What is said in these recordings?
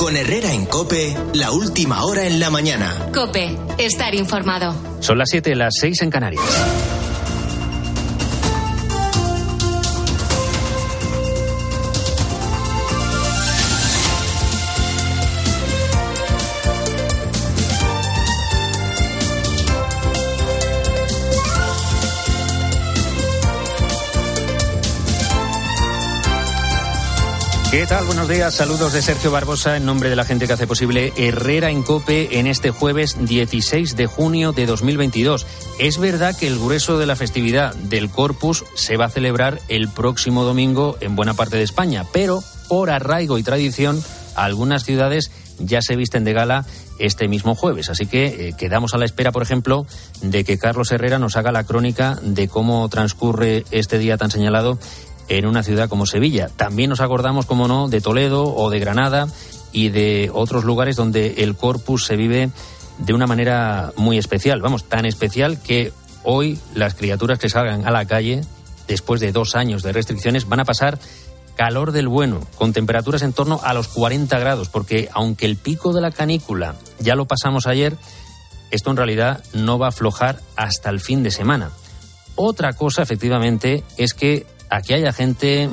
Con Herrera en COPE, la última hora en la mañana. COPE, estar informado. Son las 7, las 6 en Canarias. ¿Qué tal? Buenos días, saludos de Sergio Barbosa en nombre de la gente que hace posible Herrera en COPE en este jueves 16 de junio de 2022. Es verdad que el grueso de la festividad del Corpus se va a celebrar el próximo domingo en buena parte de España, pero por arraigo y tradición algunas ciudades ya se visten de gala este mismo jueves. Así que quedamos a la espera, por ejemplo, de que Carlos Herrera nos haga la crónica de cómo transcurre este día tan señalado en una ciudad como Sevilla. También nos acordamos, como no, de Toledo o de Granada y de otros lugares donde el Corpus se vive de una manera muy especial. Vamos, tan especial que hoy las criaturas que salgan a la calle, después de 2 años de restricciones, van a pasar calor del bueno, con temperaturas en torno a los 40 grados, porque aunque el pico de la canícula ya lo pasamos ayer, esto en realidad no va a aflojar hasta el fin de semana. Otra cosa, efectivamente, es que aquí haya gente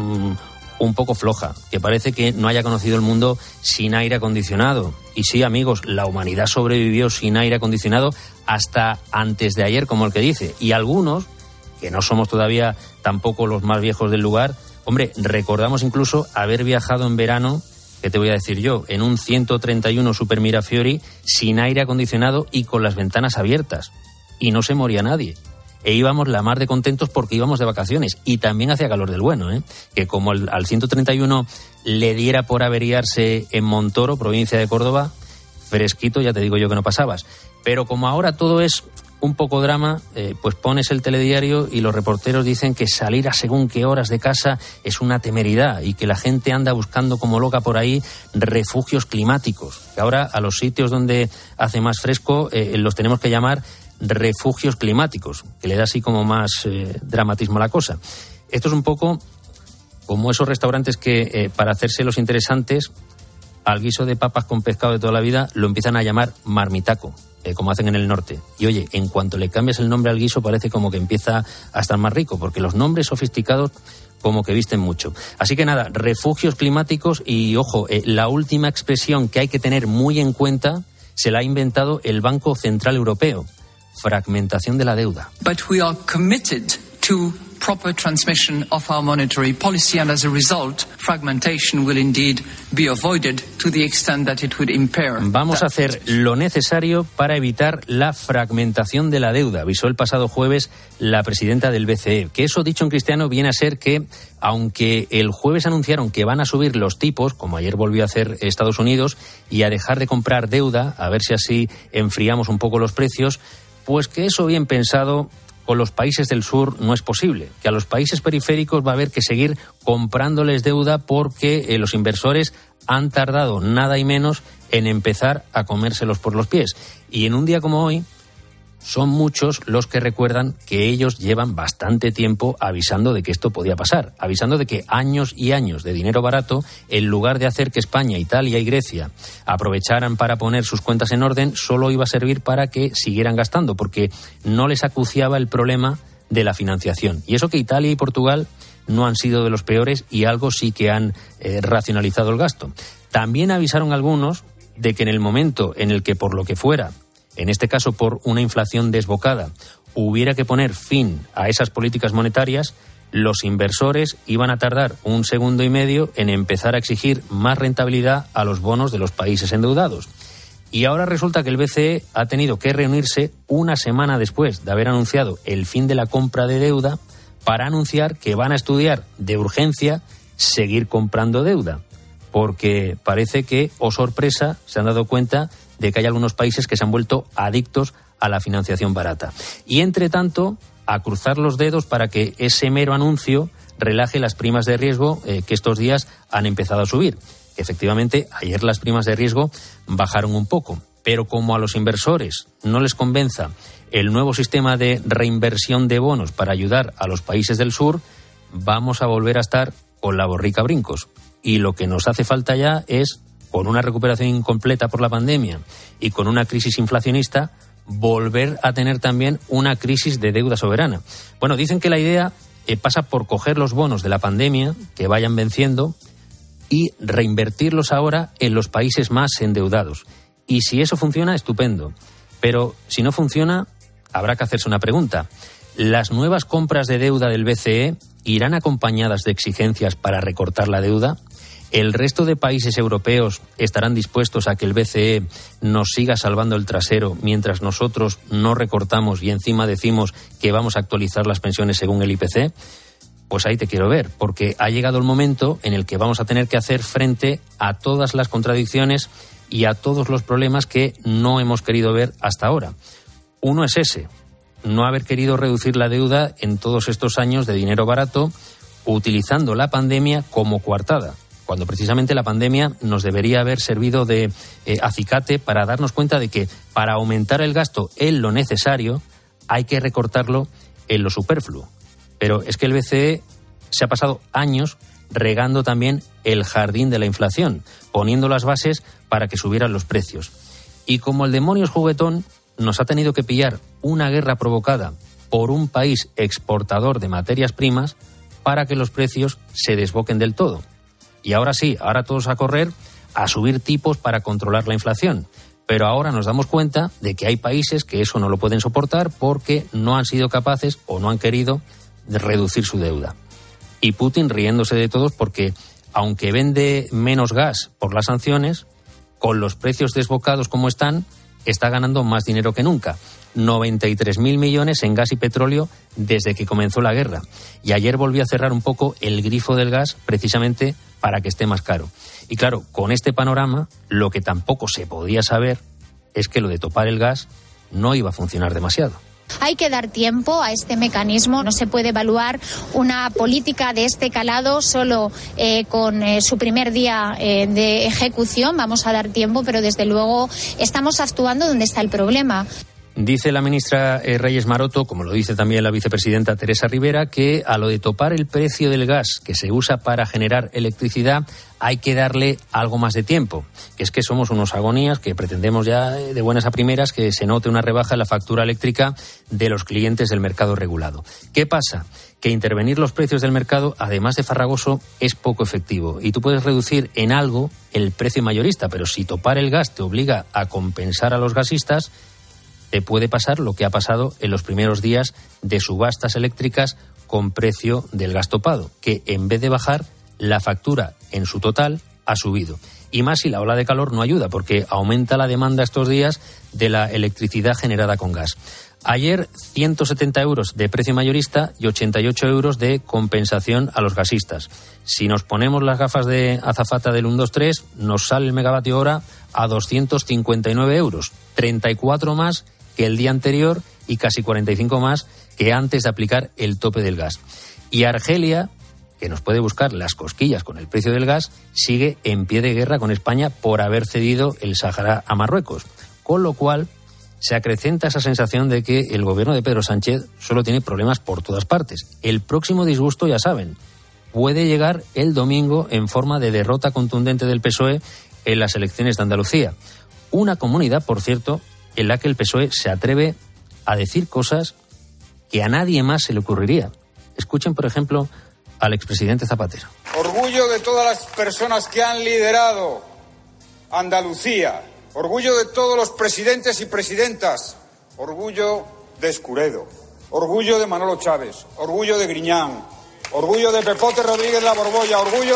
un poco floja, que parece que no haya conocido el mundo sin aire acondicionado. Y sí, amigos, la humanidad sobrevivió sin aire acondicionado hasta antes de ayer, como el que dice. Y algunos, que no somos todavía tampoco los más viejos del lugar, hombre, recordamos incluso haber viajado en verano, ¿qué te voy a decir yo?, en un 131 Super Mirafiori sin aire acondicionado y con las ventanas abiertas. Y no se moría nadie. E íbamos la mar de contentos porque íbamos de vacaciones. Y también hacía calor del bueno, que como al 131 le diera por averiarse en Montoro, provincia de Córdoba, fresquito, ya te digo yo que no pasabas. Pero como ahora todo es un poco drama, pues pones el telediario y los reporteros dicen que salir a según qué horas de casa es una temeridad y que la gente anda buscando como loca por ahí refugios climáticos. Que ahora a los sitios donde hace más fresco los tenemos que llamar refugios climáticos, que le da así como más dramatismo a la cosa. Esto es un poco como esos restaurantes que para hacerse los interesantes al guiso de papas con pescado de toda la vida lo empiezan a llamar marmitaco, como hacen en el norte. Y oye, en cuanto le cambias el nombre al guiso parece como que empieza a estar más rico, porque los nombres sofisticados como que visten mucho. Así que nada, refugios climáticos y ojo, la última expresión que hay que tener muy en cuenta se la ha inventado el Banco Central Europeo: fragmentación de la deuda. But we are committed to proper transmission of our monetary policy, and as a result, fragmentation will indeed be avoided to the extent that it would impair. Vamos a hacer lo necesario para evitar la fragmentación de la deuda, avisó el pasado jueves la presidenta del BCE. Que eso, dicho en cristiano, viene a ser que, aunque el jueves anunciaron que van a subir los tipos, como ayer volvió a hacer Estados Unidos, y a dejar de comprar deuda, a ver si así enfriamos un poco los precios, pues que eso bien pensado con los países del sur no es posible, que a los países periféricos va a haber que seguir comprándoles deuda porque los inversores han tardado nada y menos en empezar a comérselos por los pies. Y en un día como hoy son muchos los que recuerdan que ellos llevan bastante tiempo avisando de que esto podía pasar, avisando de que años y años de dinero barato, en lugar de hacer que España, Italia y Grecia aprovecharan para poner sus cuentas en orden, solo iba a servir para que siguieran gastando, porque no les acuciaba el problema de la financiación. Y eso que Italia y Portugal no han sido de los peores y algo sí que han racionalizado el gasto. También avisaron algunos de que en el momento en el que, por lo que fuera, en este caso por una inflación desbocada, hubiera que poner fin a esas políticas monetarias, los inversores iban a tardar 1 segundo y medio en empezar a exigir más rentabilidad a los bonos de los países endeudados. Y ahora resulta que el BCE ha tenido que reunirse una semana después de haber anunciado el fin de la compra de deuda para anunciar que van a estudiar de urgencia seguir comprando deuda. Porque parece que, oh sorpresa, se han dado cuenta de que hay algunos países que se han vuelto adictos a la financiación barata. Y entre tanto, a cruzar los dedos para que ese mero anuncio relaje las primas de riesgo que estos días han empezado a subir. Efectivamente, ayer las primas de riesgo bajaron un poco, pero como a los inversores no les convenza el nuevo sistema de reinversión de bonos para ayudar a los países del sur, vamos a volver a estar con la borrica a brincos. Y lo que nos hace falta ya es con una recuperación incompleta por la pandemia y con una crisis inflacionista, volver a tener también una crisis de deuda soberana. Bueno, dicen que la idea pasa por coger los bonos de la pandemia que vayan venciendo y reinvertirlos ahora en los países más endeudados. Y si eso funciona, estupendo. Pero si no funciona, habrá que hacerse una pregunta. ¿Las nuevas compras de deuda del BCE irán acompañadas de exigencias para recortar la deuda? ¿El resto de países europeos estarán dispuestos a que el BCE nos siga salvando el trasero mientras nosotros no recortamos y encima decimos que vamos a actualizar las pensiones según el IPC? Pues ahí te quiero ver, porque ha llegado el momento en el que vamos a tener que hacer frente a todas las contradicciones y a todos los problemas que no hemos querido ver hasta ahora. Uno es ese, no haber querido reducir la deuda en todos estos años de dinero barato, utilizando la pandemia como coartada, cuando precisamente la pandemia nos debería haber servido de acicate para darnos cuenta de que para aumentar el gasto en lo necesario hay que recortarlo en lo superfluo. Pero es que el BCE se ha pasado años regando también el jardín de la inflación, poniendo las bases para que subieran los precios. Y como el demonio es juguetón, nos ha tenido que pillar una guerra provocada por un país exportador de materias primas para que los precios se desboquen del todo. Y ahora sí, ahora todos a correr a subir tipos para controlar la inflación. Pero ahora nos damos cuenta de que hay países que eso no lo pueden soportar porque no han sido capaces o no han querido reducir su deuda. Y Putin riéndose de todos porque, aunque vende menos gas por las sanciones, con los precios desbocados como están, está ganando más dinero que nunca. 93.000 millones en gas y petróleo desde que comenzó la guerra. Y ayer volvió a cerrar un poco el grifo del gas precisamente para que esté más caro. Y claro, con este panorama, lo que tampoco se podía saber es que lo de topar el gas no iba a funcionar demasiado. Hay que dar tiempo a este mecanismo. No se puede evaluar una política de este calado solo con su primer día de ejecución. Vamos a dar tiempo, pero desde luego estamos actuando donde está el problema. Dice la ministra Reyes Maroto, como lo dice también la vicepresidenta Teresa Rivera, que a lo de topar el precio del gas que se usa para generar electricidad hay que darle algo más de tiempo. Que es que somos unos agonías que pretendemos ya de buenas a primeras que se note una rebaja en la factura eléctrica de los clientes del mercado regulado. ¿Qué pasa? Que intervenir los precios del mercado, además de farragoso, es poco efectivo. Y tú puedes reducir en algo el precio mayorista, pero si topar el gas te obliga a compensar a los gasistas, te puede pasar lo que ha pasado en los primeros días de subastas eléctricas con precio del gas topado, que en vez de bajar, la factura en su total ha subido. Y más si la ola de calor no ayuda, porque aumenta la demanda estos días de la electricidad generada con gas. Ayer, 170 euros de precio mayorista y 88 euros de compensación a los gasistas. Si nos ponemos las gafas de azafata del 123, nos sale el megavatio hora a 259 euros, 34 más que el día anterior y casi 45 más que antes de aplicar el tope del gas. Y Argelia, que nos puede buscar las cosquillas con el precio del gas, sigue en pie de guerra con España por haber cedido el Sáhara a Marruecos. Con lo cual se acrecenta esa sensación de que el gobierno de Pedro Sánchez solo tiene problemas por todas partes. El próximo disgusto, ya saben, puede llegar el domingo en forma de derrota contundente del PSOE en las elecciones de Andalucía. Una comunidad, por cierto, en la que el PSOE se atreve a decir cosas que a nadie más se le ocurriría. Escuchen, por ejemplo, al expresidente Zapatero. Orgullo de todas las personas que han liderado Andalucía. Orgullo de todos los presidentes y presidentas. Orgullo de Escuredo. Orgullo de Manolo Chávez. Orgullo de Griñán. Orgullo de Pepote Rodríguez La Borbolla. Orgullo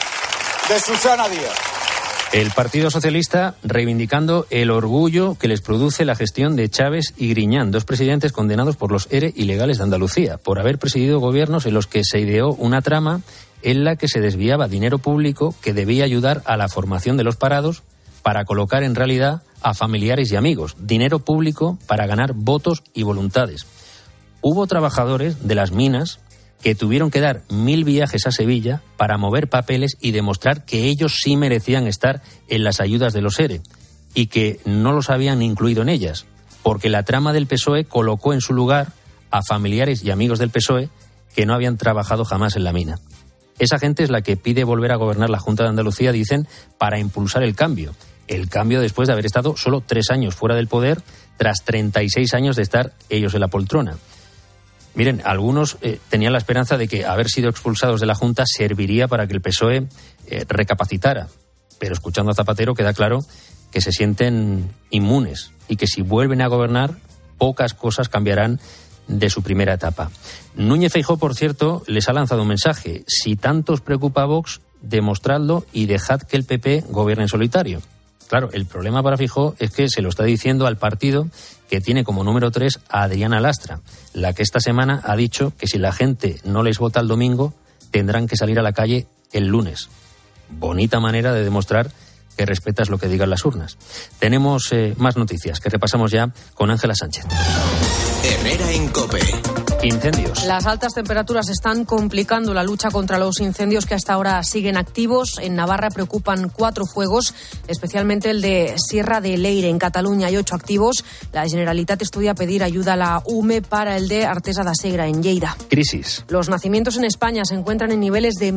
de Susana Díaz. El Partido Socialista reivindicando el orgullo que les produce la gestión de Chávez y Griñán, dos presidentes condenados por los ERE ilegales de Andalucía, por haber presidido gobiernos en los que se ideó una trama en la que se desviaba dinero público que debía ayudar a la formación de los parados para colocar en realidad a familiares y amigos, dinero público para ganar votos y voluntades. Hubo trabajadores de las minas que tuvieron que dar 1000 viajes a Sevilla para mover papeles y demostrar que ellos sí merecían estar en las ayudas de los ERE y que no los habían incluido en ellas, porque la trama del PSOE colocó en su lugar a familiares y amigos del PSOE que no habían trabajado jamás en la mina. Esa gente es la que pide volver a gobernar la Junta de Andalucía, dicen, para impulsar el cambio. El cambio después de haber estado solo 3 años fuera del poder, tras 36 años de estar ellos en la poltrona. Miren, algunos tenían la esperanza de que haber sido expulsados de la Junta serviría para que el PSOE recapacitara. Pero escuchando a Zapatero queda claro que se sienten inmunes y que si vuelven a gobernar, pocas cosas cambiarán de su primera etapa. Núñez Feijóo, por cierto, les ha lanzado un mensaje. Si tanto os preocupa a Vox, demostradlo y dejad que el PP gobierne en solitario. Claro, el problema para Feijóo es que se lo está diciendo al partido que tiene como número 3 a Adriana Lastra, la que esta semana ha dicho que si la gente no les vota el domingo, tendrán que salir a la calle el lunes. Bonita manera de demostrar que respetas lo que digan las urnas. Tenemos más noticias que repasamos ya con Ángela Sánchez. Herrera en COPE. Incendios. Las altas temperaturas están complicando la lucha contra los incendios que hasta ahora siguen activos. En Navarra preocupan 4 fuegos, especialmente el de Sierra de Leire. En Cataluña hay 8 activos. La Generalitat estudia pedir ayuda a la UME para el de Artesa da Segre, en Lleida. Crisis. Los nacimientos en España se encuentran en niveles de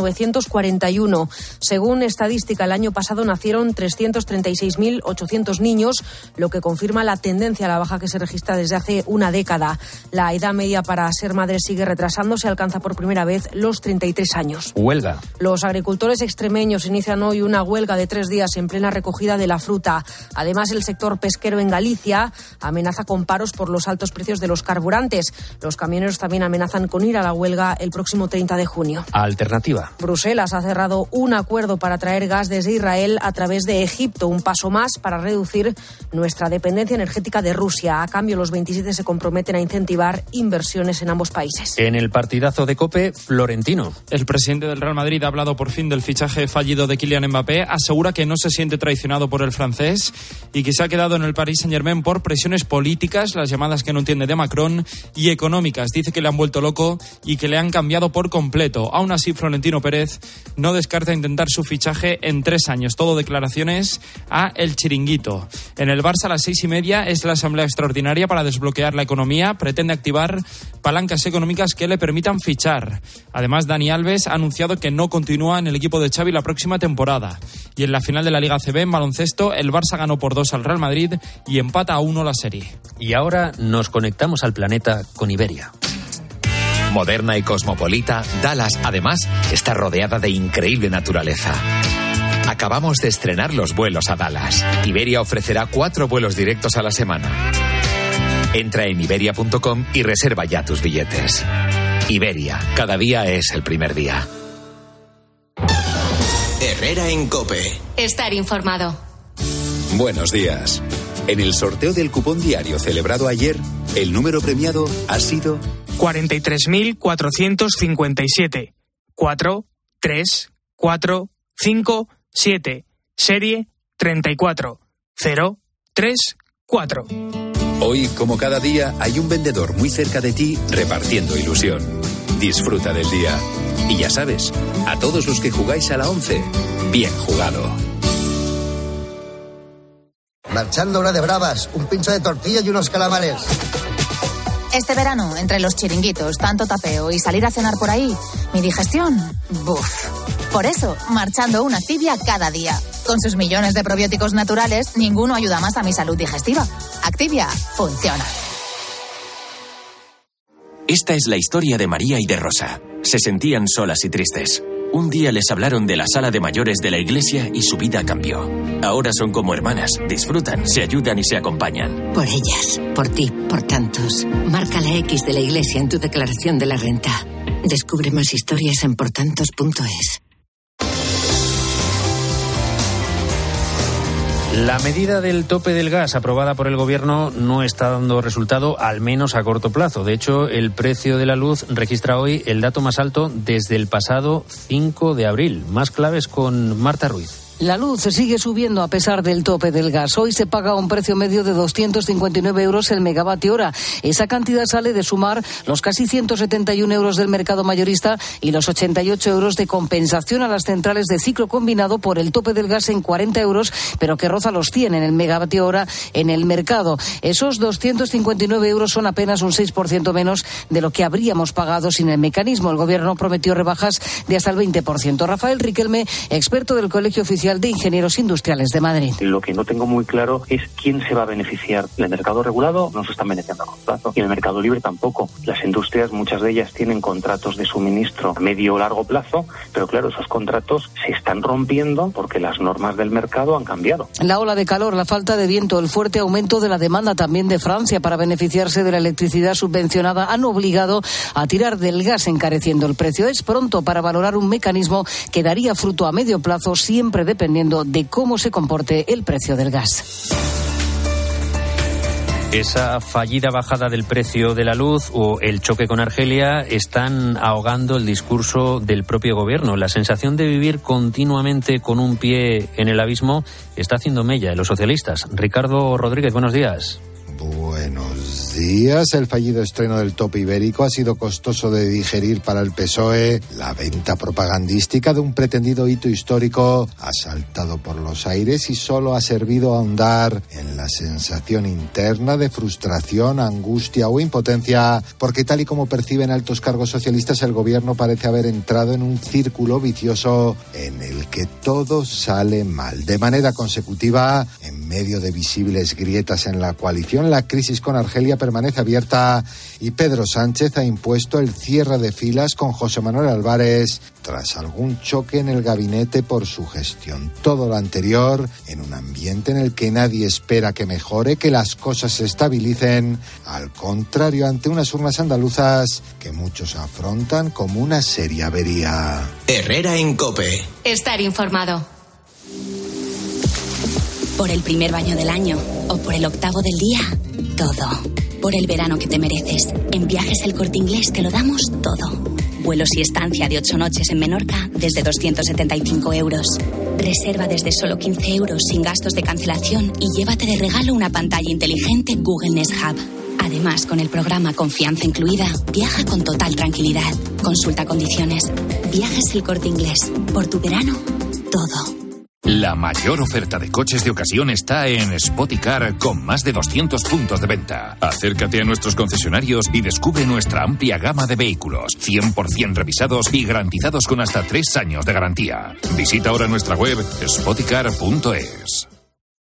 1941. Según estadística, el año pasado nacieron 336.800 niños, lo que confirma la tendencia a la baja que se registra desde hace una década. La edad media para ser madre sigue retrasándose, alcanza por primera vez los 33 años. Huelga. Los agricultores extremeños inician hoy una huelga de 3 días en plena recogida de la fruta. Además, el sector pesquero en Galicia amenaza con paros por los altos precios de los carburantes. Los camioneros también amenazan con ir a la huelga el próximo 30 de junio. Alternativa. Bruselas ha cerrado un acuerdo para traer gas desde Israel a través de Egipto, un paso más para reducir nuestra dependencia energética de Rusia. A cambio, los 27 se comprometen a incentivar inversiones en ambos países. En el partidazo de COPE, Florentino. El presidente del Real Madrid ha hablado por fin del fichaje fallido de Kylian Mbappé. Asegura que no se siente traicionado por el francés y que se ha quedado en el Paris Saint-Germain por presiones políticas, las llamadas que no entiende de Macron, y económicas. Dice que le han vuelto loco y que le han cambiado por completo. Aún así, Florentino Pérez no descarta intentar su fichaje en 3 años. Todo declaraciones a El Chiringuito. En el Barça a las 6:30 es la asamblea extraordinaria para desbloquear la economía. Pretende activar palancas económicas que le permitan fichar. Además, Dani Alves ha anunciado que no continúa en el equipo de Xavi la próxima temporada. Y en la final de la Liga ACB en baloncesto, el Barça ganó por 2 al Real Madrid y empata a 1 la serie. Y ahora nos conectamos al planeta con Iberia. Moderna y cosmopolita, Dallas, además, está rodeada de increíble naturaleza. Acabamos de estrenar los vuelos a Dallas. Iberia ofrecerá 4 vuelos directos a la semana. Entra en iberia.com y reserva ya tus billetes. Iberia, cada día es el primer día. Herrera en COPE. Estar informado. Buenos días. En el sorteo del cupón diario celebrado ayer, el número premiado ha sido 43.457. 4, 3, 4, 5, 7. Serie 34. 0, 3, 4. Hoy, como cada día, hay un vendedor muy cerca de ti repartiendo ilusión. Disfruta del día. Y ya sabes, a todos los que jugáis a la 11, bien jugado. Marchando hora de bravas, un pincho de tortilla y unos calamares. Este verano, entre los chiringuitos, tanto tapeo y salir a cenar por ahí, mi digestión, ¡buf! Por eso, marchando una Activia cada día. Con sus millones de probióticos naturales, ninguno ayuda más a mi salud digestiva. Activia funciona. Esta es la historia de María y de Rosa. Se sentían solas y tristes. Un día les hablaron de la sala de mayores de la iglesia y su vida cambió. Ahora son como hermanas, disfrutan, se ayudan y se acompañan. Por ellas, por ti, por tantos. Marca la X de la iglesia en tu declaración de la renta. Descubre más historias en portantos.es. La medida del tope del gas aprobada por el Gobierno no está dando resultado, al menos a corto plazo. De hecho, el precio de la luz registra hoy el dato más alto desde el pasado 5 de abril. Más claves con Marta Ruiz. La luz sigue subiendo a pesar del tope del gas. Hoy se paga un precio medio de 259 euros el megavatio hora. Esa cantidad sale de sumar los casi 171 euros del mercado mayorista y los 88 euros de compensación a las centrales de ciclo combinado por el tope del gas en 40 euros, pero que roza los 100 en el megavatio hora en el mercado. Esos 259 euros son apenas un 6% menos de lo que habríamos pagado sin el mecanismo. El Gobierno prometió rebajas de hasta el 20%. Rafael Riquelme, experto del Colegio Oficial de Ingenieros Industriales de Madrid. Lo que no tengo muy claro es quién se va a beneficiar. El mercado regulado no se está beneficiando a corto plazo y el mercado libre tampoco. Las industrias, muchas de ellas tienen contratos de suministro a medio o largo plazo, pero claro, esos contratos se están rompiendo porque las normas del mercado han cambiado. La ola de calor, la falta de viento, el fuerte aumento de la demanda también de Francia para beneficiarse de la electricidad subvencionada han obligado a tirar del gas encareciendo el precio. Es pronto para valorar un mecanismo que daría fruto a medio plazo, siempre dependiendo de cómo se comporte el precio del gas. Esa fallida bajada del precio de la luz o el choque con Argelia están ahogando el discurso del propio gobierno. La sensación de vivir continuamente con un pie en el abismo está haciendo mella en los socialistas. Ricardo Rodríguez, buenos días. Buenos días. El fallido estreno del tope ibérico ha sido costoso de digerir para el PSOE. La venta propagandística de un pretendido hito histórico ha saltado por los aires y solo ha servido a ahondar en la sensación interna de frustración, angustia o impotencia, porque tal y como perciben altos cargos socialistas, el gobierno parece haber entrado en un círculo vicioso en el que todo sale mal. De manera consecutiva, en medio de visibles grietas en la coalición, la crisis con Argelia permanece abierta y Pedro Sánchez ha impuesto el cierre de filas con José Manuel Álvarez tras algún choque en el gabinete por su gestión. Todo lo anterior en un ambiente en el que nadie espera que mejore, que las cosas se estabilicen, al contrario, ante unas urnas andaluzas que muchos afrontan como una seria avería. Herrera en COPE. Estar informado. Por el primer baño del año o por el octavo del día, todo. Por el verano que te mereces. En Viajes El Corte Inglés te lo damos todo. Vuelos y estancia de 8 noches en Menorca desde 275 euros. Reserva desde solo 15 euros sin gastos de cancelación y llévate de regalo una pantalla inteligente Google Nest Hub. Además, con el programa Confianza Incluida, viaja con total tranquilidad. Consulta condiciones. Viajes El Corte Inglés. Por tu verano, todo. La mayor oferta de coches de ocasión está en Spoticar, con más de 200 puntos de venta. Acércate a nuestros concesionarios y descubre nuestra amplia gama de vehículos, 100% revisados y garantizados con hasta 3 años de garantía. Visita ahora nuestra web spoticar.es.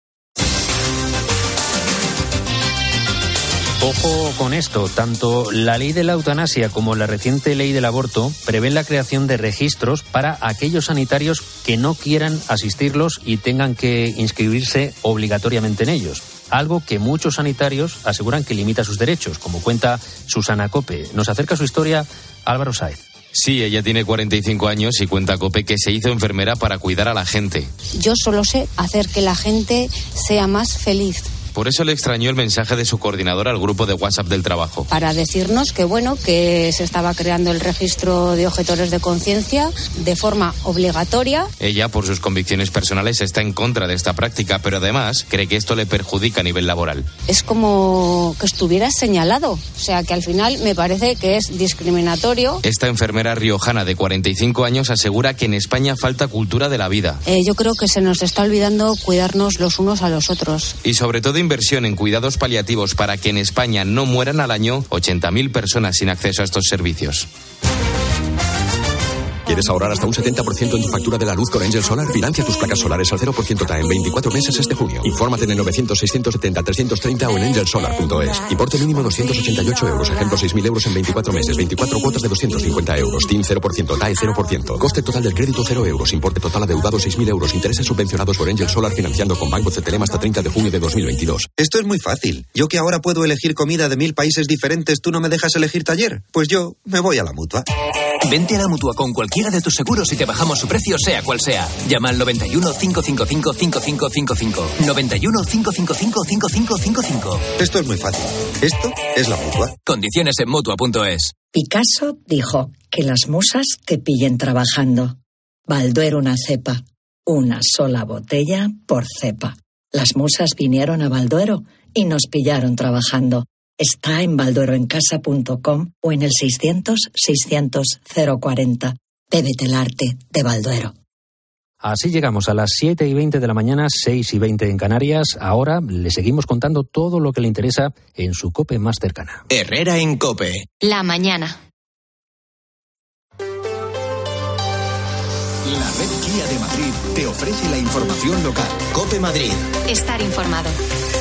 Ojo con esto, tanto la ley de la eutanasia como la reciente ley del aborto prevén la creación de registros para aquellos sanitarios que no quieran asistirlos y tengan que inscribirse obligatoriamente en ellos. Algo que muchos sanitarios aseguran que limita sus derechos, como cuenta Susana Cope. Nos acerca su historia Álvaro Sáez. Sí, ella tiene 45 años y cuenta Cope que se hizo enfermera para cuidar a la gente. Yo solo sé hacer que la gente sea más feliz. Por eso le extrañó el mensaje de su coordinador al grupo de WhatsApp del trabajo. Para decirnos que se estaba creando el registro de objetores de conciencia de forma obligatoria. Ella, por sus convicciones personales, está en contra de esta práctica, pero además cree que esto le perjudica a nivel laboral. Es como que estuviera señalado, o sea que al final me parece que es discriminatorio. Esta enfermera riojana de 45 años asegura que en España falta cultura de la vida. Yo creo que se nos está olvidando cuidarnos los unos a los otros. Y sobre todo inversión en cuidados paliativos para que en España no mueran al año 80.000 personas sin acceso a estos servicios. ¿Quieres ahorrar hasta un 70% en tu factura de la luz con Angel Solar? Financia tus placas solares al 0% TAE en 24 meses este junio. Infórmate en el 900-670-330 o en angelsolar.es. Importe mínimo 288 euros. Ejemplo, 6.000 euros en 24 meses. 24 cuotas de 250 euros. TIN 0%. TAE 0%. Coste total del crédito 0 euros. Importe total adeudado 6.000 euros. Intereses subvencionados por Angel Solar financiando con Banco CTLM hasta 30 de junio de 2022. Esto es muy fácil. Yo que ahora puedo elegir comida de 1000 países diferentes, ¿tú no me dejas elegir taller? Pues yo me voy a la Mutua. Vente a la Mutua con cualquiera de tus seguros y te bajamos su precio sea cual sea. Llama al 91 555 5555. 91 555 5555. Esto es muy fácil. Esto es la Mutua. Condiciones en Mutua.es. Picasso dijo que las musas te pillen trabajando. Balduero una cepa. una sola botella por cepa. Las musas vinieron a Balduero y nos pillaron trabajando. Está en baldueroencasa.com o en el 600-600-040. Bébete el arte de Balduero. Así llegamos a las 7:20 de la mañana, 6:20 en Canarias. Ahora le seguimos contando todo lo que le interesa en su COPE más cercana. Herrera en COPE. La mañana. La red Kia de Madrid te ofrece la información local. COPE Madrid. Estar informado.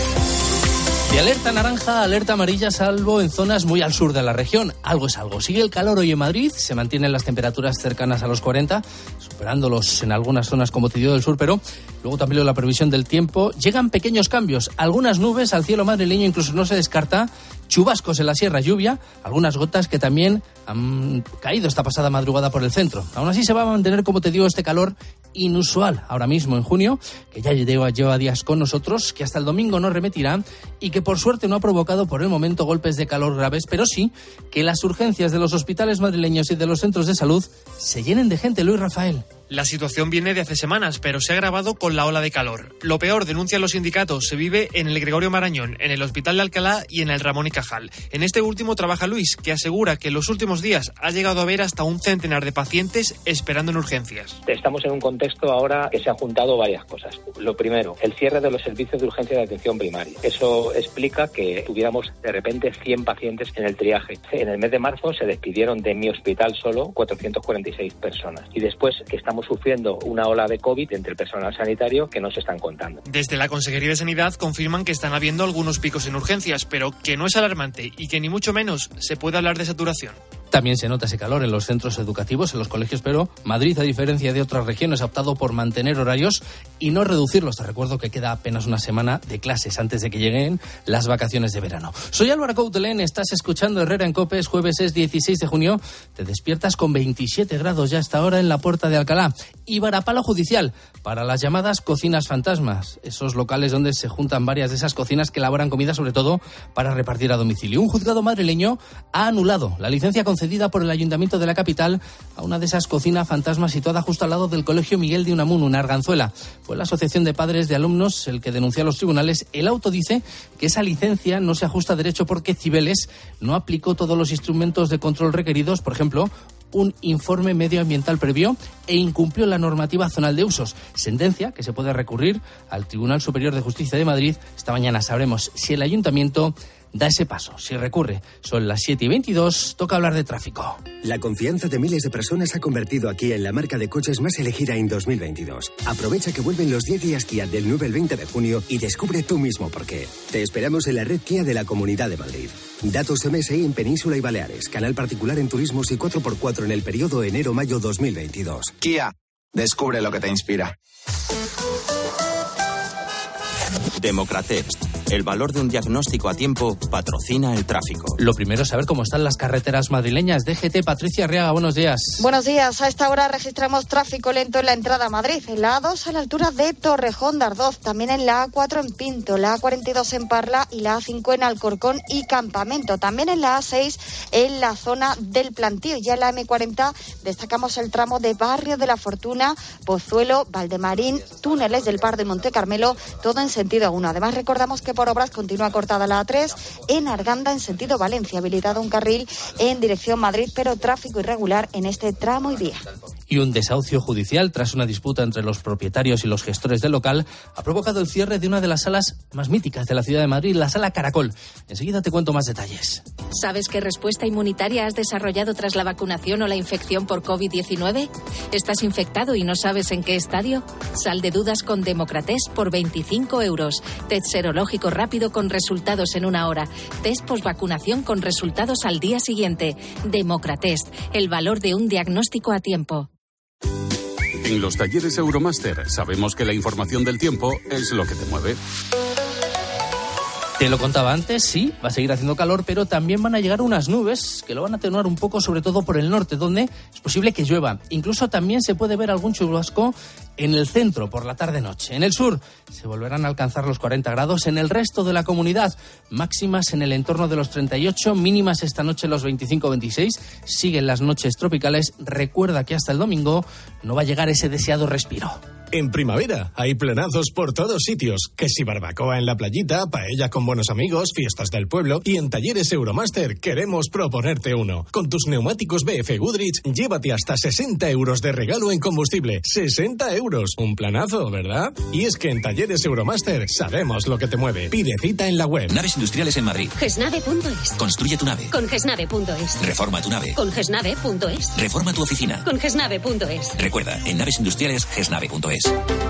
De alerta naranja a alerta amarilla, salvo en zonas muy al sur de la región. Algo es algo. Sigue el calor hoy en Madrid, se mantienen las temperaturas cercanas a los 40, superándolos en algunas zonas como Tildeo del Sur, pero luego también la previsión del tiempo. Llegan pequeños cambios, algunas nubes al cielo madrileño, incluso no se descarta chubascos en la sierra, lluvia, algunas gotas que también han caído esta pasada madrugada por el centro. Aún así se va a mantener, como te digo, este calor inusual ahora mismo en junio, que ya lleva días con nosotros, que hasta el domingo no remetirá y que por suerte no ha provocado por el momento golpes de calor graves, pero sí que las urgencias de los hospitales madrileños y de los centros de salud se llenen de gente. Luis Rafael. La situación viene de hace semanas, pero se ha agravado con la ola de calor. Lo peor, denuncian los sindicatos, se vive en el Gregorio Marañón, en el Hospital de Alcalá y en el Ramón y Cajal. En este último trabaja Luis, que asegura que en los últimos días ha llegado a ver hasta un centenar de pacientes esperando en urgencias. Estamos en un contexto ahora que se han juntado varias cosas. Lo primero, el cierre de los servicios de urgencia de atención primaria. Eso explica que tuviéramos de repente 100 pacientes en el triaje. En el mes de marzo se despidieron de mi hospital solo 446 personas. Y después que estamos sufriendo una ola de COVID entre el personal sanitario que no se están contando. Desde la Consejería de Sanidad confirman que están habiendo algunos picos en urgencias, pero que no es alarmante y que ni mucho menos se puede hablar de saturación. También se nota ese calor en los centros educativos, en los colegios, pero Madrid, a diferencia de otras regiones, ha optado por mantener horarios y no reducirlos. Te recuerdo que queda apenas una semana de clases antes de que lleguen las vacaciones de verano. Soy Álvaro Coutelén, estás escuchando Herrera en COPE, es jueves, es 16 de junio. Te despiertas con 27 grados ya hasta ahora en la Puerta de Alcalá. Y varapalo judicial para las llamadas cocinas fantasmas, esos locales donde se juntan varias de esas cocinas que elaboran comida, sobre todo para repartir a domicilio. Un juzgado madrileño ha anulado la licencia concedida por el Ayuntamiento de la capital a una de esas cocinas fantasmas situada justo al lado del Colegio Miguel de Unamuno, en Arganzuela. Fue la Asociación de Padres de Alumnos el que denunció a los tribunales. El auto dice que esa licencia no se ajusta a derecho porque Cibeles no aplicó todos los instrumentos de control requeridos, por ejemplo, un informe medioambiental previo, e incumplió la normativa zonal de usos. Sentencia que se puede recurrir al Tribunal Superior de Justicia de Madrid. Esta mañana sabremos si el Ayuntamiento da ese paso. Si recurre, son las 7:22, toca hablar de tráfico. La confianza de miles de personas ha convertido a Kia en la marca de coches más elegida en 2022. Aprovecha que vuelven los 10 días Kia del 9 al 20 de junio y descubre tú mismo por qué. Te esperamos en la red Kia de la Comunidad de Madrid. Datos MSI en Península y Baleares. Canal particular en turismos y 4x4 en el periodo enero-mayo 2022. Kia, descubre lo que te inspira. Democratest, el valor de un diagnóstico a tiempo, patrocina el tráfico. Lo primero es saber cómo están las carreteras madrileñas. DGT, Patricia Arriaga, buenos días. Buenos días. A esta hora registramos tráfico lento en la entrada a Madrid, en la A2 a la altura de Torrejón de Ardoz, también en la A4 en Pinto, la A42 en Parla y la A5 en Alcorcón y Campamento. También en la A6 en la zona del Plantío. Ya en la M40 destacamos el tramo de Barrio de la Fortuna, Pozuelo, Valdemarín, túneles del Par de Monte Carmelo, todo en sentido 1. Además, recordamos que por obras continúa cortada la A3 en Arganda en sentido Valencia, habilitado un carril en dirección Madrid, pero tráfico irregular en este tramo y vía. Y un desahucio judicial tras una disputa entre los propietarios y los gestores del local ha provocado el cierre de una de las salas más míticas de la ciudad de Madrid, la Sala Caracol. Enseguida te cuento más detalles. ¿Sabes qué respuesta inmunitaria has desarrollado tras la vacunación o la infección por COVID-19? ¿Estás infectado y no sabes en qué estadio? Sal de dudas con Democratest por 25 euros. Test serológico rápido con resultados en 1 hora. Test posvacunación con resultados al día siguiente. Democratest, el valor de un diagnóstico a tiempo. En los talleres Euromaster sabemos que la información del tiempo es lo que te mueve. Te lo contaba antes, sí, va a seguir haciendo calor, pero también van a llegar unas nubes que lo van a atenuar un poco, sobre todo por el norte, donde es posible que llueva. Incluso también se puede ver algún chubasco en el centro por la tarde-noche. En el sur se volverán a alcanzar los 40 grados. En el resto de la comunidad, máximas en el entorno de los 38, mínimas esta noche los 25-26. Siguen las noches tropicales. Recuerda que hasta el domingo no va a llegar ese deseado respiro. En primavera hay planazos por todos sitios, que si barbacoa en la playita, paella con buenos amigos, fiestas del pueblo, y en Talleres Euromaster queremos proponerte uno. Con tus neumáticos BF Goodrich, llévate hasta 60 euros de regalo en combustible. 60 euros, un planazo, ¿verdad? Y es que en Talleres Euromaster sabemos lo que te mueve. Pide cita en la web. Naves industriales en Madrid. Gesnave.es. Construye tu nave. Con Gesnave.es. Reforma tu nave. Con Gesnave.es. Reforma tu oficina. Con Gesnave.es. Recuerda, en naves industriales, Gesnave.es.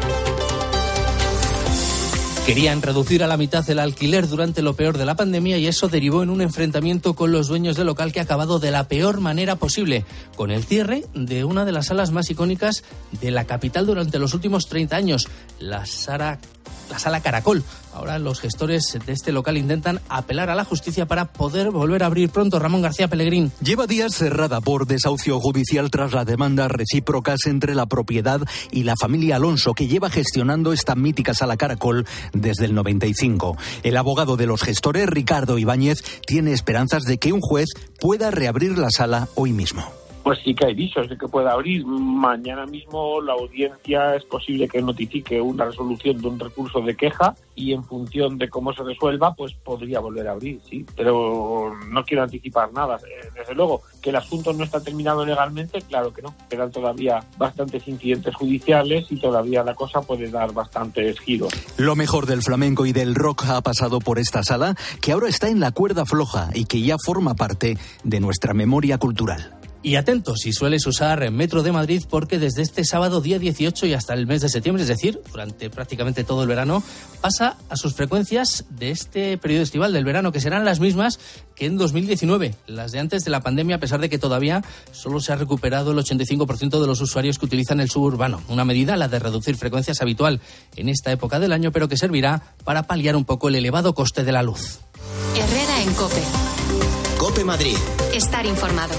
Querían reducir a la mitad el alquiler durante lo peor de la pandemia y eso derivó en un enfrentamiento con los dueños del local que ha acabado de la peor manera posible, con el cierre de una de las salas más icónicas de la capital durante los últimos 30 años, la Sala Caracol. Ahora los gestores de este local intentan apelar a la justicia para poder volver a abrir pronto. Ramón García Pellegrín. Lleva días cerrada por desahucio judicial tras las demandas recíprocas entre la propiedad y la familia Alonso, que lleva gestionando esta mítica Sala Caracol desde el 95. El abogado de los gestores, Ricardo Ibáñez, tiene esperanzas de que un juez pueda reabrir la sala hoy mismo. Pues sí que hay visos de que pueda abrir. Mañana mismo la audiencia es posible que notifique una resolución de un recurso de queja y en función de cómo se resuelva, pues podría volver a abrir, sí. Pero no quiero anticipar nada. Desde luego, que el asunto no está terminado legalmente, claro que no. Quedan todavía bastantes incidentes judiciales y todavía la cosa puede dar bastantes giros. Lo mejor del flamenco y del rock ha pasado por esta sala, que ahora está en la cuerda floja y que ya forma parte de nuestra memoria cultural. Y atentos si sueles usar Metro de Madrid, porque desde este sábado día 18 y hasta el mes de septiembre, es decir, durante prácticamente todo el verano, pasa a sus frecuencias de este periodo estival del verano, que serán las mismas que en 2019, las de antes de la pandemia, a pesar de que todavía solo se ha recuperado el 85% de los usuarios que utilizan el suburbano. Una medida, la de reducir frecuencias, habitual en esta época del año, pero que servirá para paliar un poco el elevado coste de la luz. Herrera en COPE. COPE Madrid. Estar informado.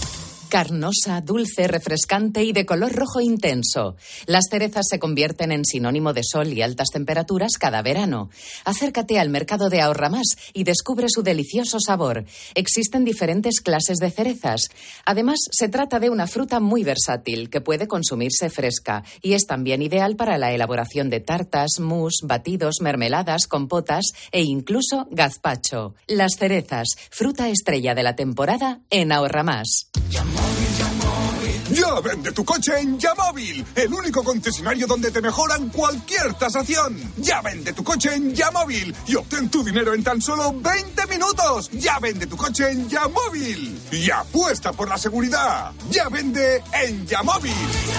Carnosa, dulce, refrescante y de color rojo intenso. Las cerezas se convierten en sinónimo de sol y altas temperaturas cada verano. Acércate al mercado de Ahorramás y descubre su delicioso sabor. Existen diferentes clases de cerezas. Además, se trata de una fruta muy versátil que puede consumirse fresca y es también ideal para la elaboración de tartas, mousse, batidos, mermeladas, compotas e incluso gazpacho. Las cerezas, fruta estrella de la temporada en Ahorramás. Ya vende tu coche en Yamóvil, el único concesionario donde te mejoran cualquier tasación. Ya vende tu coche en Yamóvil y obtén tu dinero en tan solo 20 minutos. Ya vende tu coche en Yamóvil y apuesta por la seguridad. Ya vende en Yamóvil.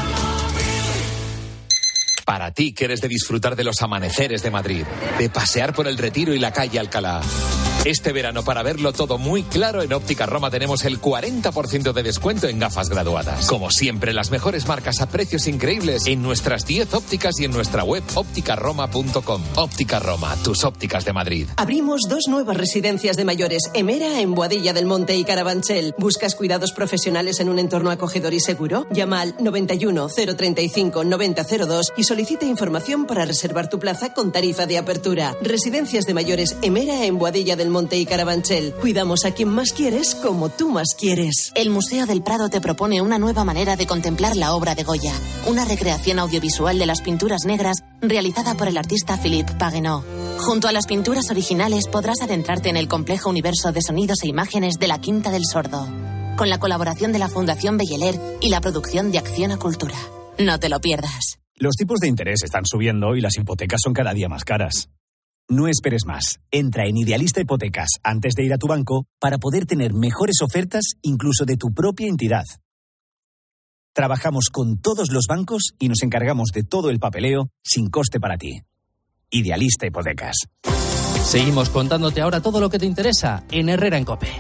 Para ti que eres de disfrutar de los amaneceres de Madrid, de pasear por el Retiro y la calle Alcalá. Este verano, para verlo todo muy claro, en Óptica Roma tenemos el 40% de descuento en gafas graduadas. Como siempre, las mejores marcas a precios increíbles en nuestras 10 ópticas y en nuestra web ópticaroma.com. Óptica Roma, tus ópticas de Madrid. Abrimos 2 nuevas residencias de mayores, Emera en Boadilla del Monte y Carabanchel. ¿Buscas cuidados profesionales en un entorno acogedor y seguro? Llama al 91 035 9002 y solicita información para reservar tu plaza con tarifa de apertura. Residencias de mayores Emera en Boadilla del Monte y Carabanchel. Cuidamos a quien más quieres como tú más quieres. El Museo del Prado te propone una nueva manera de contemplar la obra de Goya. Una recreación audiovisual de las pinturas negras realizada por el artista Philippe Pagenot. Junto a las pinturas originales podrás adentrarte en el complejo universo de sonidos e imágenes de la Quinta del Sordo, con la colaboración de la Fundación Belleler y la producción de Acciona Cultura. No te lo pierdas. Los tipos de interés están subiendo y las hipotecas son cada día más caras. No esperes más. Entra en Idealista Hipotecas antes de ir a tu banco para poder tener mejores ofertas incluso de tu propia entidad. Trabajamos con todos los bancos y nos encargamos de todo el papeleo sin coste para ti. Idealista Hipotecas. Seguimos contándote ahora todo lo que te interesa en Herrera en COPE.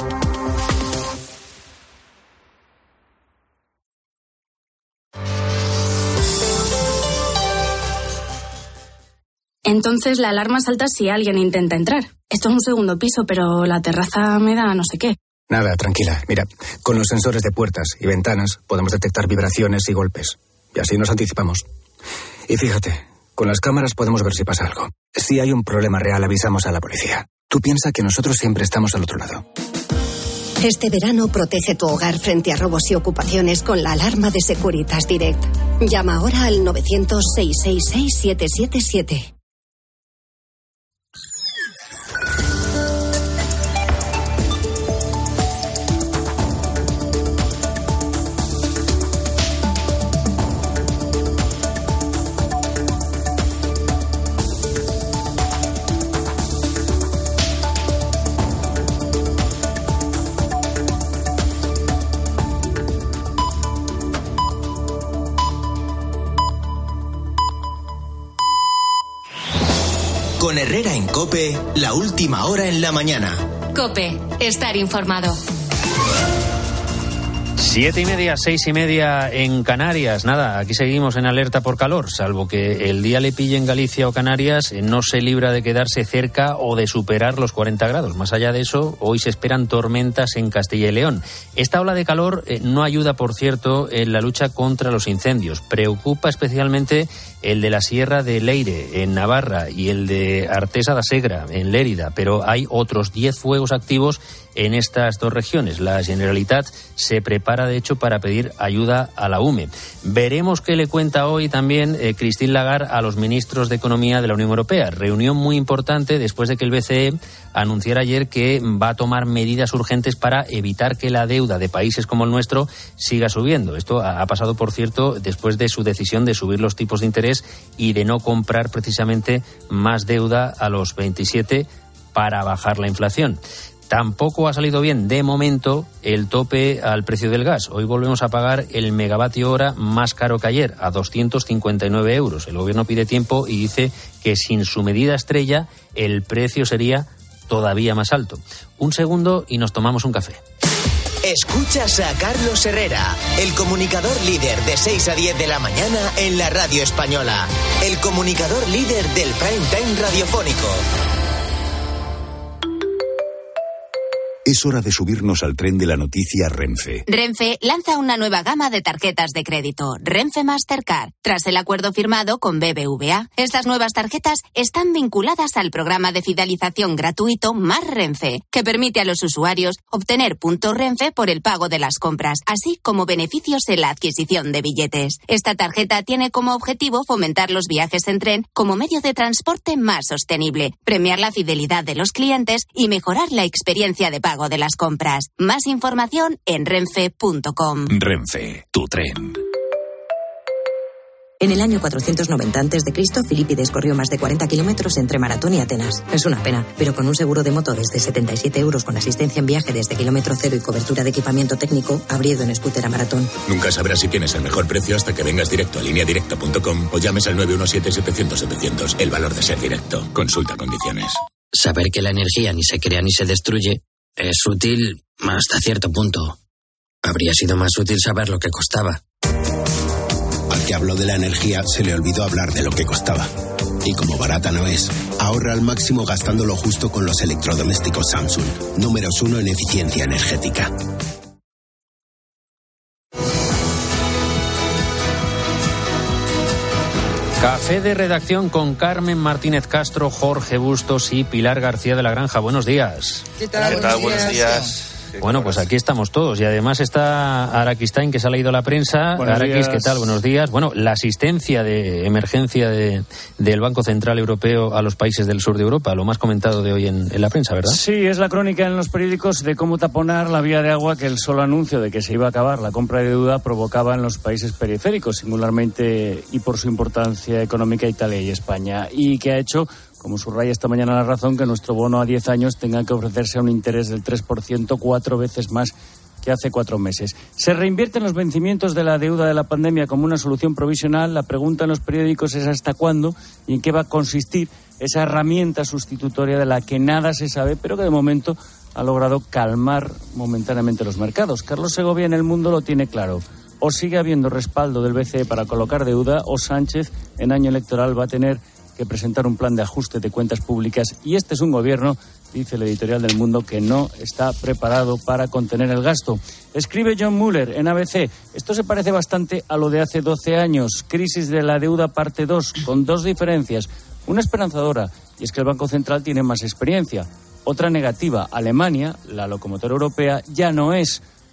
Entonces la alarma salta si alguien intenta entrar. Esto es un segundo piso, pero la terraza me da no sé qué. Nada, tranquila. Mira, con los sensores de puertas y ventanas podemos detectar vibraciones y golpes. Y así nos anticipamos. Y fíjate, con las cámaras podemos ver si pasa algo. Si hay un problema real, avisamos a la policía. Tú piensa que nosotros siempre estamos al otro lado. Este verano protege tu hogar frente a robos y ocupaciones con la alarma de Securitas Direct. Llama ahora al 900-666-777. Con Herrera en COPE, la última hora en la mañana. COPE, estar informado. 7:30, 6:30 en Canarias. Nada, aquí seguimos en alerta por calor, salvo que el día le pille en Galicia o Canarias, no se libra de quedarse cerca o de superar los 40 grados. Más allá de eso, hoy se esperan tormentas en Castilla y León. Esta ola de calor no ayuda, por cierto, en la lucha contra los incendios. Preocupa especialmente el de la Sierra de Leire, en Navarra, y el de Artesa da Segre, en Lérida. Pero hay otros 10 fuegos activos en estas dos regiones. La Generalitat se prepara, de hecho, para pedir ayuda a la UME. Veremos qué le cuenta hoy también Christine Lagarde a los ministros de Economía de la Unión Europea. Reunión muy importante después de que el BCE anunciara ayer que va a tomar medidas urgentes para evitar que la deuda de países como el nuestro siga subiendo. Esto ha pasado, por cierto, después de su decisión de subir los tipos de interés y de no comprar precisamente más deuda a los 27 para bajar la inflación. Tampoco ha salido bien, de momento, el tope al precio del gas. Hoy volvemos a pagar el megavatio hora más caro que ayer, a 259 euros. El gobierno pide tiempo y dice que sin su medida estrella el precio sería todavía más alto. Un segundo y nos tomamos un café. Escuchas a Carlos Herrera, el comunicador líder de 6 a 10 de la mañana en la radio española. El comunicador líder del prime time radiofónico. Es hora de subirnos al tren de la noticia Renfe. Renfe lanza una nueva gama de tarjetas de crédito, Renfe Mastercard, tras el acuerdo firmado con BBVA. Estas nuevas tarjetas están vinculadas al programa de fidelización gratuito Más Renfe, que permite a los usuarios obtener puntos Renfe por el pago de las compras, así como beneficios en la adquisición de billetes. Esta tarjeta tiene como objetivo fomentar los viajes en tren como medio de transporte más sostenible, premiar la fidelidad de los clientes y mejorar la experiencia de pago de las compras. Más información en renfe.com. Renfe, tu tren. En el año 490 a.C., Filipides corrió más de 40 kilómetros entre Maratón y Atenas. Es una pena, pero con un seguro de moto desde 77 euros con asistencia en viaje desde kilómetro cero y cobertura de equipamiento técnico, habría ido en scooter a Maratón. Nunca sabrás si tienes el mejor precio hasta que vengas directo a lineadirecta.com o llames al 917-700-700. El valor de ser directo. Consulta condiciones. Saber que la energía ni se crea ni se destruye es útil hasta cierto punto. Habría sido más útil saber lo que costaba. Al que habló de la energía se le olvidó hablar de lo que costaba. Y como barata no es, ahorra al máximo gastando lo justo con los electrodomésticos Samsung, números 1 en eficiencia energética. Café de redacción con Carmen Martínez Castro, Jorge Bustos y Pilar García de la Granja. Buenos días. ¿Qué tal? Buenos días. Bueno, pues aquí estamos todos y además está Araquistain, que se ha leído la prensa. Araquis, ¿qué tal? Buenos días. Bueno, la asistencia de emergencia del Banco Central Europeo a los países del sur de Europa, lo más comentado de hoy en la prensa, ¿verdad? Sí, es la crónica en los periódicos de cómo taponar la vía de agua que el solo anuncio de que se iba a acabar la compra de deuda provocaba en los países periféricos, singularmente y por su importancia económica, Italia y España, y que ha hecho, como subraya esta mañana La Razón, que nuestro bono a 10 años tenga que ofrecerse a un interés del 3%, 4 veces más que hace 4 meses. ¿Se reinvierten los vencimientos de la deuda de la pandemia como una solución provisional? La pregunta en los periódicos es hasta cuándo y en qué va a consistir esa herramienta sustitutoria de la que nada se sabe, pero que de momento ha logrado calmar momentáneamente los mercados. Carlos Segovia en El Mundo lo tiene claro. O sigue habiendo respaldo del BCE para colocar deuda, o Sánchez en año electoral va a tener que presentar un plan de ajuste de cuentas públicas, y este es un gobierno, dice el editorial del Mundo, que no está preparado para contener el gasto. Escribe John Muller en ABC, esto se parece bastante a lo de hace 12 años, crisis de la deuda parte 2, con 2 diferencias. Una esperanzadora, y es que el Banco Central tiene más experiencia. Otra negativa, Alemania, la locomotora europea, ya no es.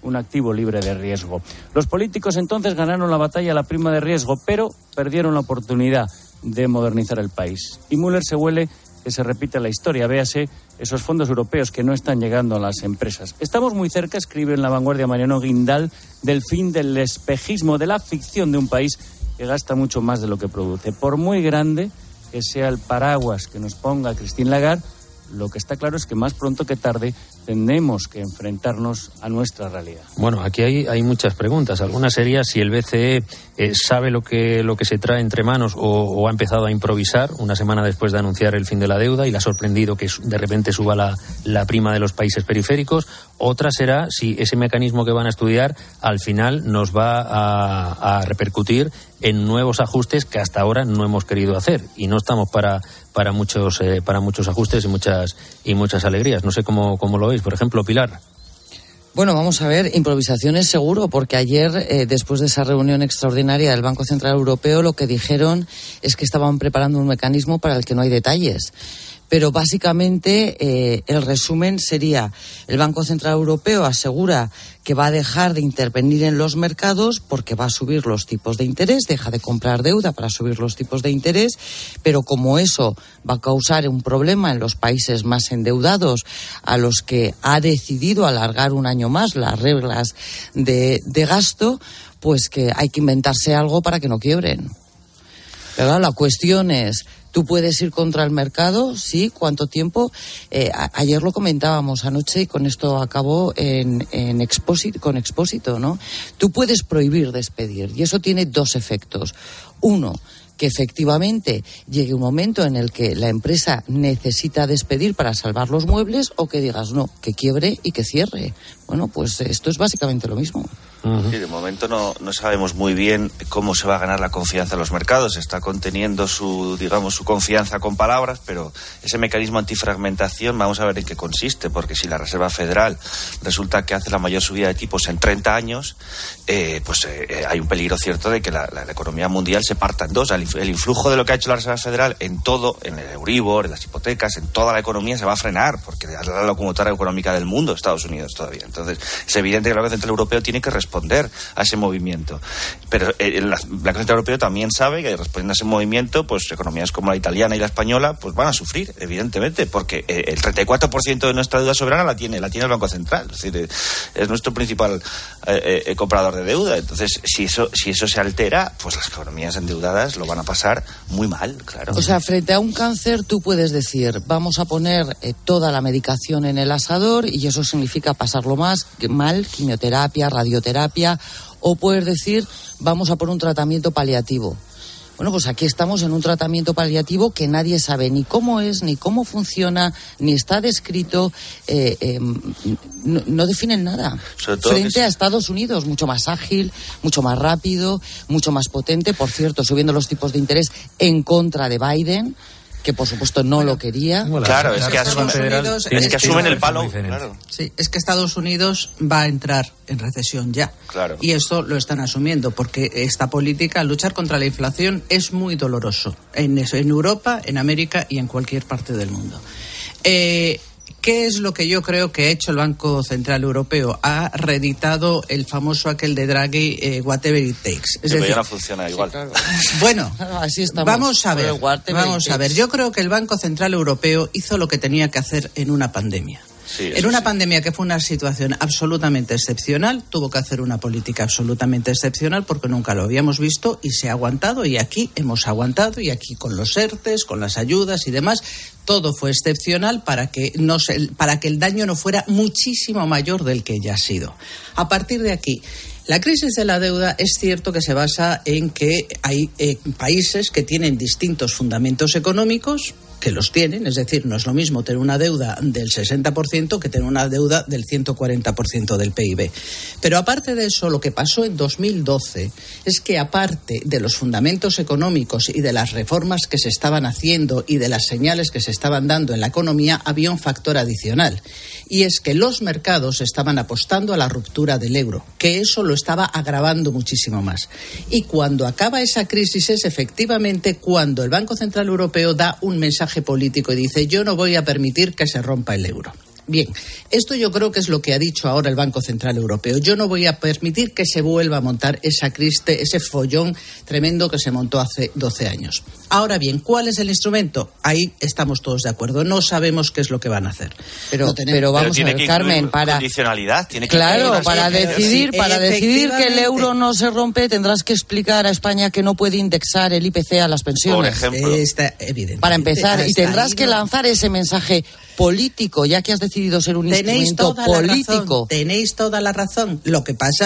un activo libre de riesgo. Los políticos entonces ganaron la batalla a la prima de riesgo, pero perdieron la oportunidad de modernizar el país. Y Müller se huele que se repite la historia. Véase esos fondos europeos que no están llegando a las empresas. Estamos muy cerca, escribe en La Vanguardia Mariano Guindal, del fin del espejismo, de la ficción de un país que gasta mucho más de lo que produce. Por muy grande que sea el paraguas que nos ponga Christine Lagarde, lo que está claro es que más pronto que tarde tenemos que enfrentarnos a nuestra realidad. Bueno, aquí hay muchas preguntas. Algunas sería si el BCE sabe lo que se trae entre manos o ha empezado a improvisar una semana después de anunciar el fin de la deuda y le ha sorprendido que de repente suba la prima de los países periféricos. Otra será si ese mecanismo que van a estudiar al final nos va a repercutir en nuevos ajustes que hasta ahora no hemos querido hacer, y no estamos para muchos ajustes y muchas alegrías. No sé cómo lo veis, por ejemplo, Pilar. Bueno, vamos a ver, improvisaciones seguro, porque ayer, después de esa reunión extraordinaria del Banco Central Europeo, lo que dijeron es que estaban preparando un mecanismo para el que no hay detalles. Pero básicamente el resumen sería: el Banco Central Europeo asegura que va a dejar de intervenir en los mercados porque va a subir los tipos de interés, deja de comprar deuda para subir los tipos de interés, pero como eso va a causar un problema en los países más endeudados, a los que ha decidido alargar un año más las reglas de gasto, pues que hay que inventarse algo para que no quiebren. Pero la cuestión es: ¿tú puedes ir contra el mercado? Sí. ¿Cuánto tiempo? Ayer lo comentábamos anoche y con esto acabó con Expósito, ¿no? Tú puedes prohibir despedir y eso tiene dos efectos. Uno, que efectivamente llegue un momento en el que la empresa necesita despedir para salvar los muebles, o que digas no, que quiebre y que cierre. Bueno, pues esto es básicamente lo mismo. Sí, de momento no sabemos muy bien cómo se va a ganar la confianza en los mercados. Está conteniendo su confianza con palabras, pero ese mecanismo antifragmentación vamos a ver en qué consiste, porque si la Reserva Federal resulta que hace la mayor subida de tipos en 30 años, hay un peligro cierto de que la economía mundial se parta en dos. El influjo de lo que ha hecho la Reserva Federal en todo, en el Euribor, en las hipotecas, en toda la economía se va a frenar, porque es la locomotora económica del mundo, Estados Unidos todavía. Entonces, es evidente que el Banco Central Europeo tiene que responder a ese movimiento. Pero el Banco Central Europeo también sabe que respondiendo a ese movimiento, pues economías como la italiana y la española pues van a sufrir, evidentemente, porque el 34% de nuestra deuda soberana la tiene el Banco Central. Es decir, es nuestro principal comprador de deuda. Entonces, si eso se altera, pues las economías endeudadas lo van a pasar muy mal, claro. O sea, frente a un cáncer tú puedes decir, vamos a poner toda la medicación en el asador, y eso significa pasarlo mal, quimioterapia, radioterapia, o puedes decir, vamos a por un tratamiento paliativo. Bueno, pues aquí estamos en un tratamiento paliativo que nadie sabe ni cómo es, ni cómo funciona, ni está descrito, no definen nada. Frente a Estados Unidos, mucho más ágil, mucho más rápido, mucho más potente, por cierto, subiendo los tipos de interés en contra de Biden, que por supuesto no lo quería. Claro, es que asumen el palo. Claro. Sí, es que Estados Unidos va a entrar en recesión ya. Claro. Y esto lo están asumiendo, porque esta política, luchar contra la inflación, es muy doloroso en Europa, en América y en cualquier parte del mundo. ¿Qué es lo que yo creo que ha hecho el Banco Central Europeo? Ha reeditado el famoso aquel de Draghi, whatever it takes. Es decir, ya no funciona igual. Sí, claro. Bueno, así estamos. Vamos a ver. Yo creo que el Banco Central Europeo hizo lo que tenía que hacer en una pandemia. Sí, en una pandemia que fue una situación absolutamente excepcional, tuvo que hacer una política absolutamente excepcional porque nunca lo habíamos visto, y se ha aguantado, y aquí hemos aguantado, y aquí con los ERTES, con las ayudas y demás, todo fue excepcional para que el daño no fuera muchísimo mayor del que ya ha sido. A partir de aquí, la crisis de la deuda es cierto que se basa en que hay países que tienen distintos fundamentos económicos, que los tienen, es decir, no es lo mismo tener una deuda del 60% que tener una deuda del 140% del PIB. Pero aparte de eso, lo que pasó en 2012 es que, aparte de los fundamentos económicos y de las reformas que se estaban haciendo y de las señales que se estaban dando en la economía, había un factor adicional. Y es que los mercados estaban apostando a la ruptura del euro, que eso lo estaba agravando muchísimo más. Y cuando acaba esa crisis es efectivamente cuando el Banco Central Europeo da un mensaje político y dice: yo no voy a permitir que se rompa el euro. Bien, esto yo creo que es lo que ha dicho ahora el Banco Central Europeo. Yo no voy a permitir que se vuelva a montar ese follón tremendo que se montó hace 12 años. Ahora bien, ¿cuál es el instrumento? Ahí estamos todos de acuerdo. No sabemos qué es lo que van a hacer. Pero vamos a ver, Carmen, para condicionalidad, para decidir que el euro no se rompe, tendrás que explicar a España que no puede indexar el IPC a las pensiones. Por ejemplo. Está evidente. Para empezar, y tendrás que lanzar ese mensaje político, ya que has decidido ser un instrumento político. Tenéis toda la razón. Lo que pasa,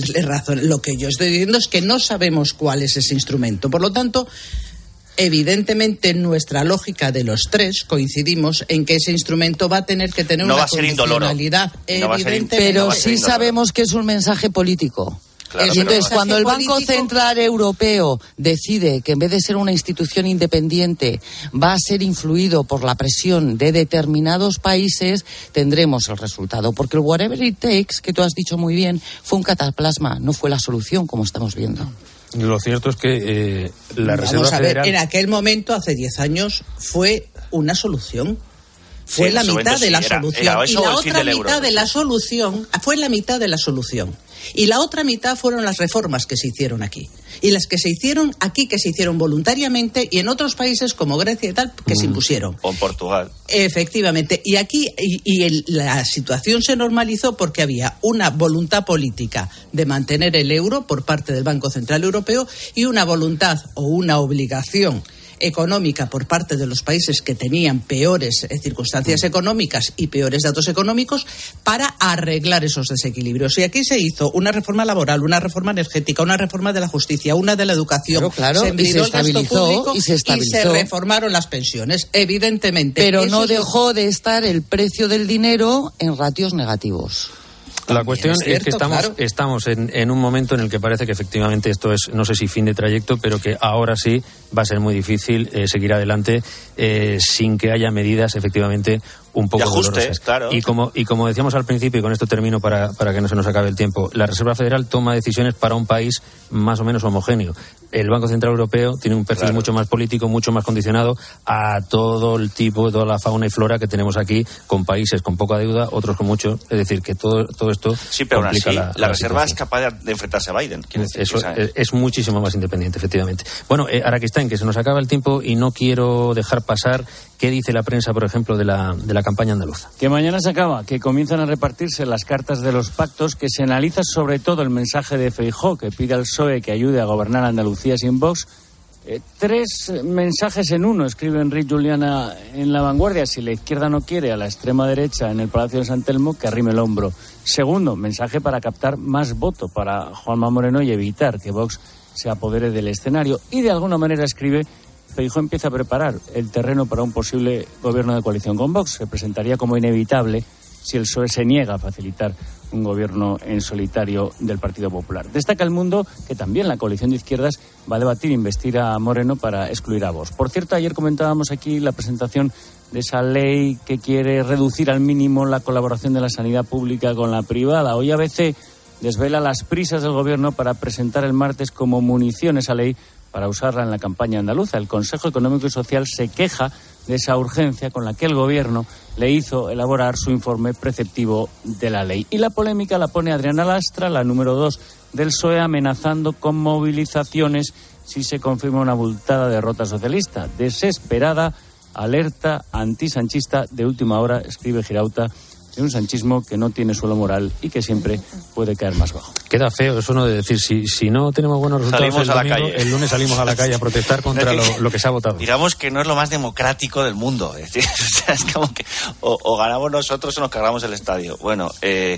lo que yo estoy diciendo es que no sabemos cuál es ese instrumento. Por lo tanto, evidentemente, en nuestra lógica de los tres coincidimos en que ese instrumento va a tener que tener una condicionalidad evidente. Pero sí sabemos que es un mensaje político. Claro, y entonces, cuando el Banco Central Europeo decide que en vez de ser una institución independiente va a ser influido por la presión de determinados países, tendremos el resultado. Porque el whatever it takes, que tú has dicho muy bien, fue un cataplasma, no fue la solución, como estamos viendo. Lo cierto es que la Reserva Federal... En aquel momento, hace 10 años, fue una solución. Fue la mitad de la solución. Y la otra mitad de la solución fue la mitad de la solución. Y la otra mitad fueron las reformas que se hicieron aquí. Y las que se hicieron aquí, que se hicieron voluntariamente, y en otros países como Grecia y tal, que se impusieron. O en Portugal. Efectivamente. Y aquí la situación se normalizó porque había una voluntad política de mantener el euro por parte del Banco Central Europeo y una voluntad o una obligación económica por parte de los países que tenían peores circunstancias económicas y peores datos económicos para arreglar esos desequilibrios. Y aquí se hizo una reforma laboral, una reforma energética, una reforma de la justicia, una de la educación. Claro, se y se estabilizó y se reformaron las pensiones, evidentemente. Pero no dejó de estar el precio del dinero en ratios negativos. La cuestión es que estamos en un momento en el que parece que efectivamente esto es, no sé si fin de trayecto, pero que ahora sí va a ser muy difícil seguir adelante sin que haya medidas efectivamente un poco dolorosas. Claro. Y como decíamos al principio, y con esto termino para que no se nos acabe el tiempo, la Reserva Federal toma decisiones para un país más o menos homogéneo. El Banco Central Europeo tiene un perfil mucho más político, mucho más condicionado a todo el tipo, toda la fauna y flora que tenemos aquí, con países con poca deuda, otros con mucho. Es decir, que todo esto sí, pero complica aún así, la Reserva es capaz de enfrentarse a Biden. Eso es muchísimo más independiente, efectivamente. Bueno, Araquistán, que se nos acaba el tiempo y no quiero dejar pasar qué dice la prensa, por ejemplo, de la campaña andaluza. Que mañana se acaba, que comienzan a repartirse las cartas de los pactos, que se analiza sobre todo el mensaje de Feijóo, que pide al PSOE que ayude a gobernar Andalucía sin Vox. 3 mensajes en uno, escribe Enrique Juliana en La Vanguardia. Si la izquierda no quiere a la extrema derecha en el Palacio de San Telmo, que arrime el hombro. Segundo, mensaje para captar más voto para Juanma Moreno y evitar que Vox se apodere del escenario. Y de alguna manera, escribe, Feijóo empieza a preparar el terreno para un posible gobierno de coalición con Vox. Se presentaría como inevitable si el PSOE se niega a facilitar un gobierno en solitario del Partido Popular. Destaca El Mundo que también la coalición de izquierdas va a debatir investir a Moreno para excluir a Vox. Por cierto, ayer comentábamos aquí la presentación de esa ley que quiere reducir al mínimo la colaboración de la sanidad pública con la privada. Hoy ABC desvela las prisas del gobierno para presentar el martes como munición esa ley para usarla en la campaña andaluza. El Consejo Económico y Social se queja de esa urgencia con la que el gobierno le hizo elaborar su informe preceptivo de la ley. Y la polémica la pone Adriana Lastra, la número 2 del PSOE, amenazando con movilizaciones si se confirma una abultada derrota socialista. Desesperada, alerta antisanchista de última hora, escribe Girauta, de un sanchismo que no tiene suelo moral y que siempre puede caer más bajo. Queda feo eso, ¿no?, de decir, si no tenemos buenos resultados el lunes salimos a la calle a protestar contra lo que se ha votado. Digamos que no es lo más democrático del mundo. Es decir, es como que o ganamos nosotros o nos cargamos el estadio. Bueno,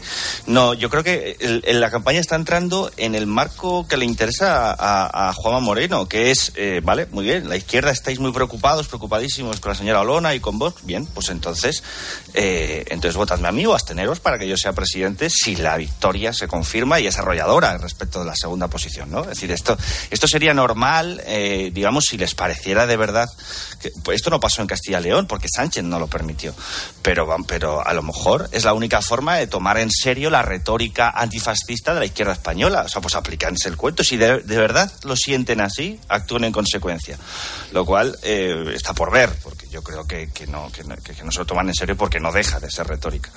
no, yo creo que la campaña está entrando en el marco que le interesa a Juanma Moreno, que es, vale, muy bien, la izquierda estáis muy preocupadísimos con la señora Olona y con Vox, bien, pues entonces votadme a mí o absteneros para que yo sea presidente si la victoria se confirma y es arrolladora respecto de la segunda posición, ¿no? Es decir, esto sería normal, digamos, si les pareciera de verdad que pues esto no pasó en Castilla y León porque Sánchez no lo permitió, pero a lo mejor es la única forma de tomar en serio la retórica antifascista de la izquierda española. O sea, pues aplícanse el cuento. Si de verdad lo sienten así, actúen en consecuencia, lo cual está por ver, porque yo creo que no se lo toman en serio porque no deja de ser retórica.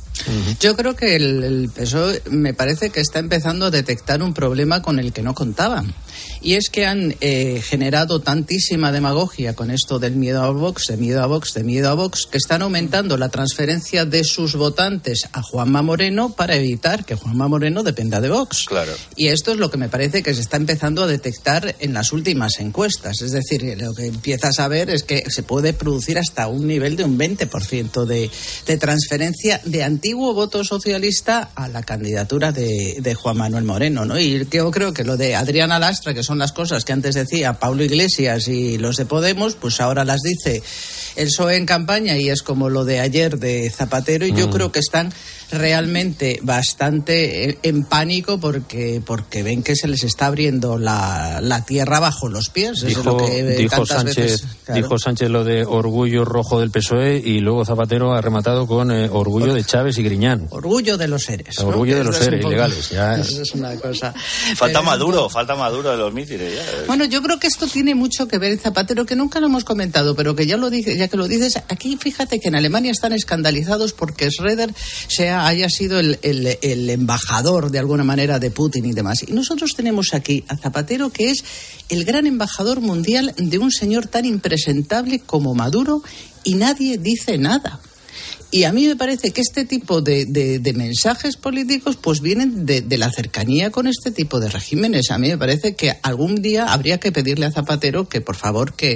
Yo creo que el PSOE me parece que está empezando a detectar un problema con el que no contaban. Y es que han generado tantísima demagogia con esto del miedo a Vox, de miedo a Vox, de miedo a Vox, que están aumentando la transferencia de sus votantes a Juanma Moreno para evitar que Juanma Moreno dependa de Vox. Claro. Y esto es lo que me parece que se está empezando a detectar en las últimas encuestas. Es decir, lo que empiezas a ver es que se puede producir hasta un nivel de un 20% de transferencia de antiguo voto socialista a la candidatura de Juan Manuel Moreno, ¿no? Y yo creo que lo de Adriana Lastra, que son las cosas que antes decía Pablo Iglesias y los de Podemos, pues ahora las dice el PSOE en campaña, y es como lo de ayer de Zapatero, y yo creo que están realmente bastante en pánico porque ven que se les está abriendo la tierra bajo los pies. Dijo Sánchez lo de orgullo rojo del PSOE, y luego Zapatero ha rematado con orgullo de Chávez y Griñán. Orgullo de los seres. Orgullo de los seres ilegales. Ya. Eso es una cosa. Falta Maduro de los mítines. Bueno, yo creo que esto tiene mucho que ver, Zapatero, que nunca lo hemos comentado, pero que ya que lo dices, aquí fíjate que en Alemania están escandalizados porque Schröder haya sido el embajador de alguna manera de Putin y demás. Y nosotros tenemos aquí a Zapatero, que es el gran embajador mundial de un señor tan impresentable como Maduro, y nadie dice nada. Y a mí me parece que este tipo de mensajes políticos pues vienen de la cercanía con este tipo de regímenes. A mí me parece que algún día habría que pedirle a Zapatero que por favor que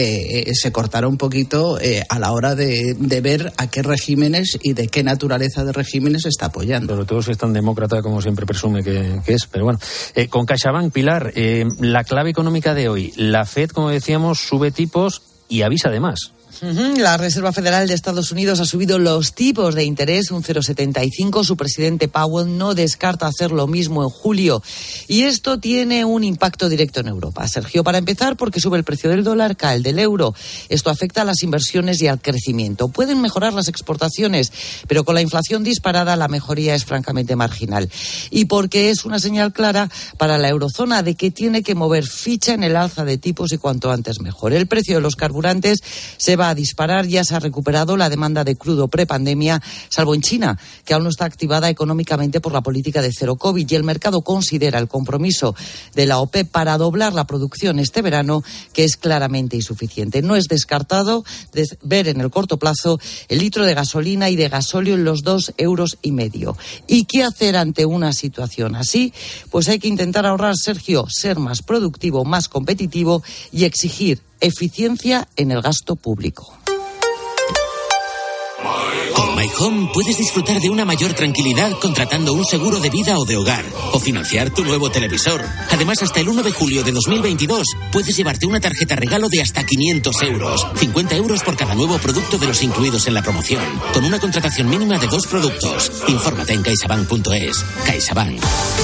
se cortara un poquito a la hora de ver a qué regímenes y de qué naturaleza de regímenes está apoyando. Sobre todo si es tan demócrata como siempre presume que es. Pero bueno, con CaixaBank, Pilar, la clave económica de hoy. La FED, como decíamos, sube tipos y avisa además. La Reserva Federal de Estados Unidos ha subido los tipos de interés un 0,75. Su presidente Powell no descarta hacer lo mismo en julio. Y esto tiene un impacto directo en Europa. Sergio, para empezar, porque sube el precio del dólar, cae el del euro. Esto afecta a las inversiones y al crecimiento. Pueden mejorar las exportaciones, pero con la inflación disparada la mejoría es francamente marginal. Y porque es una señal clara para la eurozona de que tiene que mover ficha en el alza de tipos y cuanto antes mejor. El precio de los carburantes se va a disparar. Ya se ha recuperado la demanda de crudo prepandemia, salvo en China, que aún no está activada económicamente por la política de cero COVID, y el mercado considera el compromiso de la OPEP para doblar la producción este verano, que es claramente insuficiente. No es descartado ver en el corto plazo el litro de gasolina y de gasóleo en los 2,5 euros. ¿Y qué hacer ante una situación así? Pues hay que intentar ahorrar, Sergio, ser más productivo, más competitivo y exigir eficiencia en el gasto público. Con My Home puedes disfrutar de una mayor tranquilidad contratando un seguro de vida o de hogar, o financiar tu nuevo televisor. Además, hasta el 1 de julio de 2022 puedes llevarte una tarjeta regalo de hasta 500 euros. 50 euros por cada nuevo producto de los incluidos en la promoción, con una contratación mínima de 2 productos. Infórmate en caixabank.es. CaixaBank.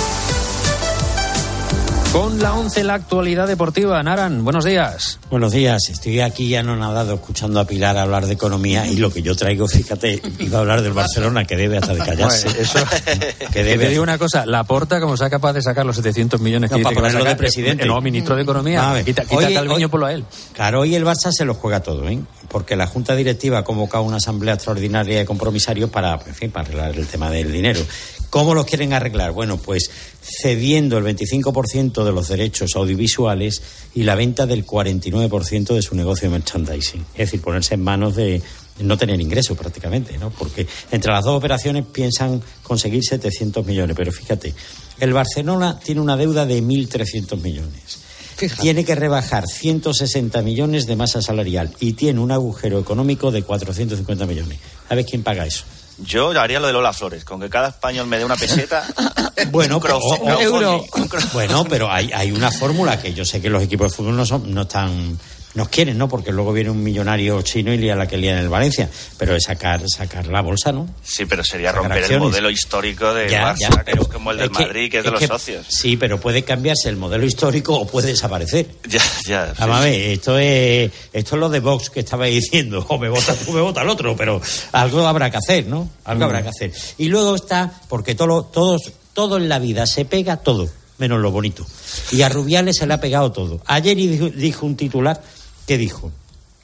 Con la 11, la actualidad deportiva. Naran, buenos días. Buenos días. Estoy aquí anonadado escuchando a Pilar hablar de economía, y lo que yo traigo, fíjate, iba a hablar del Barcelona, que debe hasta de callarse. Bueno, eso, que debe. Te digo una cosa, Laporta, como sea capaz de sacar los 700 millones que dice que va a sacar, de presidente. El nuevo ministro de Economía, quita Calviño por a él. Claro, hoy el Barça se lo juega todo, porque la Junta Directiva ha convocado una asamblea extraordinaria de compromisarios para arreglar el tema del dinero. ¿Cómo los quieren arreglar? Bueno, pues cediendo el 25% de los derechos audiovisuales y la venta del 49% de su negocio de merchandising. Es decir, ponerse en manos de no tener ingresos prácticamente, ¿no? Porque entre las dos operaciones piensan conseguir 700 millones. Pero fíjate, el Barcelona tiene una deuda de 1.300 millones. Fíjate. Tiene que rebajar 160 millones de masa salarial y tiene un agujero económico de 450 millones. ¿Sabes quién paga eso? Yo haría lo de Lola Flores, con que cada español me dé una peseta. Bueno, un euro. Bueno, pero hay una fórmula que yo sé que los equipos de fútbol no están nos quieren, ¿no? Porque luego viene un millonario chino y lía la que lía en el Valencia. Pero es sacar la bolsa, ¿no? Sí, pero sería romper acciones. El modelo histórico del Barça, que es como el del Madrid, que es de los socios. Sí, pero puede cambiarse el modelo histórico o puede desaparecer. Ya. Vamos a ver, esto es lo de Vox que estabais diciendo. O me vota tú, me vota el otro. Pero algo habrá que hacer, ¿no? Algo habrá que hacer. Y luego está, porque todo en la vida se pega todo, menos lo bonito. Y a Rubiales se le ha pegado todo. Ayer dijo un titular que dijo: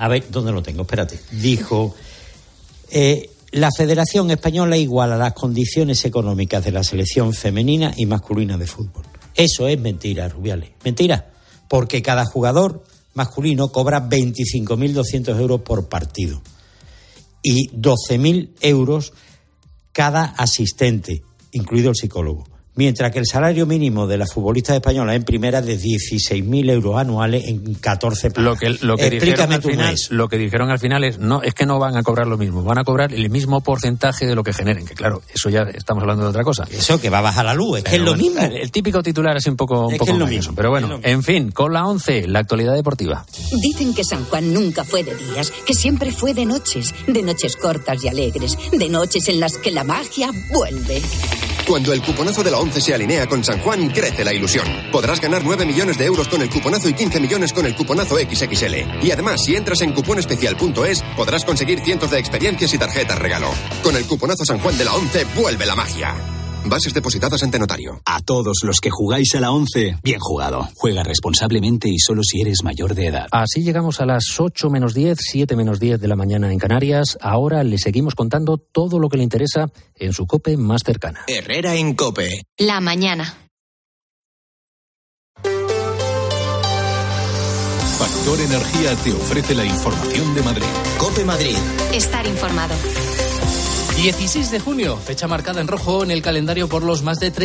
A ver, ¿dónde lo tengo? Espérate. Dijo, la Federación Española iguala las condiciones económicas de la selección femenina y masculina de fútbol. Eso es mentira, Rubiales. Mentira. Porque cada jugador masculino cobra 25.200 euros por partido y 12.000 euros cada asistente, incluido el psicólogo. Mientras que el salario mínimo de las futbolistas españolas en primera es de 16.000 euros anuales en 14 pagas. Lo que dijeron al final es que no van a cobrar lo mismo, van a cobrar el mismo porcentaje de lo que generen, que claro, eso ya estamos hablando de otra cosa. Eso que va a bajar la luz, que es lo mismo. El típico titular es un poco engañoso, pero bueno, en fin, con la 11, la actualidad deportiva. Dicen que San Juan nunca fue de días, que siempre fue de noches cortas y alegres, de noches en las que la magia vuelve. Cuando el cuponazo de la 11 se alinea con San Juan, crece la ilusión. Podrás ganar 9 millones de euros con el cuponazo y 15 millones con el cuponazo XXL. Y además, si entras en cuponespecial.es, podrás conseguir cientos de experiencias y tarjetas regalo. Con el cuponazo San Juan de la 11, vuelve la magia. Bases depositadas ante notario. A todos los que jugáis a la 11, bien jugado. Juega responsablemente y solo si eres mayor de edad. Así llegamos a las 8 menos 10, 7 menos 10 de la mañana en Canarias. Ahora le seguimos contando todo lo que le interesa en su COPE más cercana. Herrera en COPE. La mañana. Factor Energía te ofrece la información de Madrid. COPE Madrid. Estar informado. 16 de junio, fecha marcada en rojo en el calendario por los más de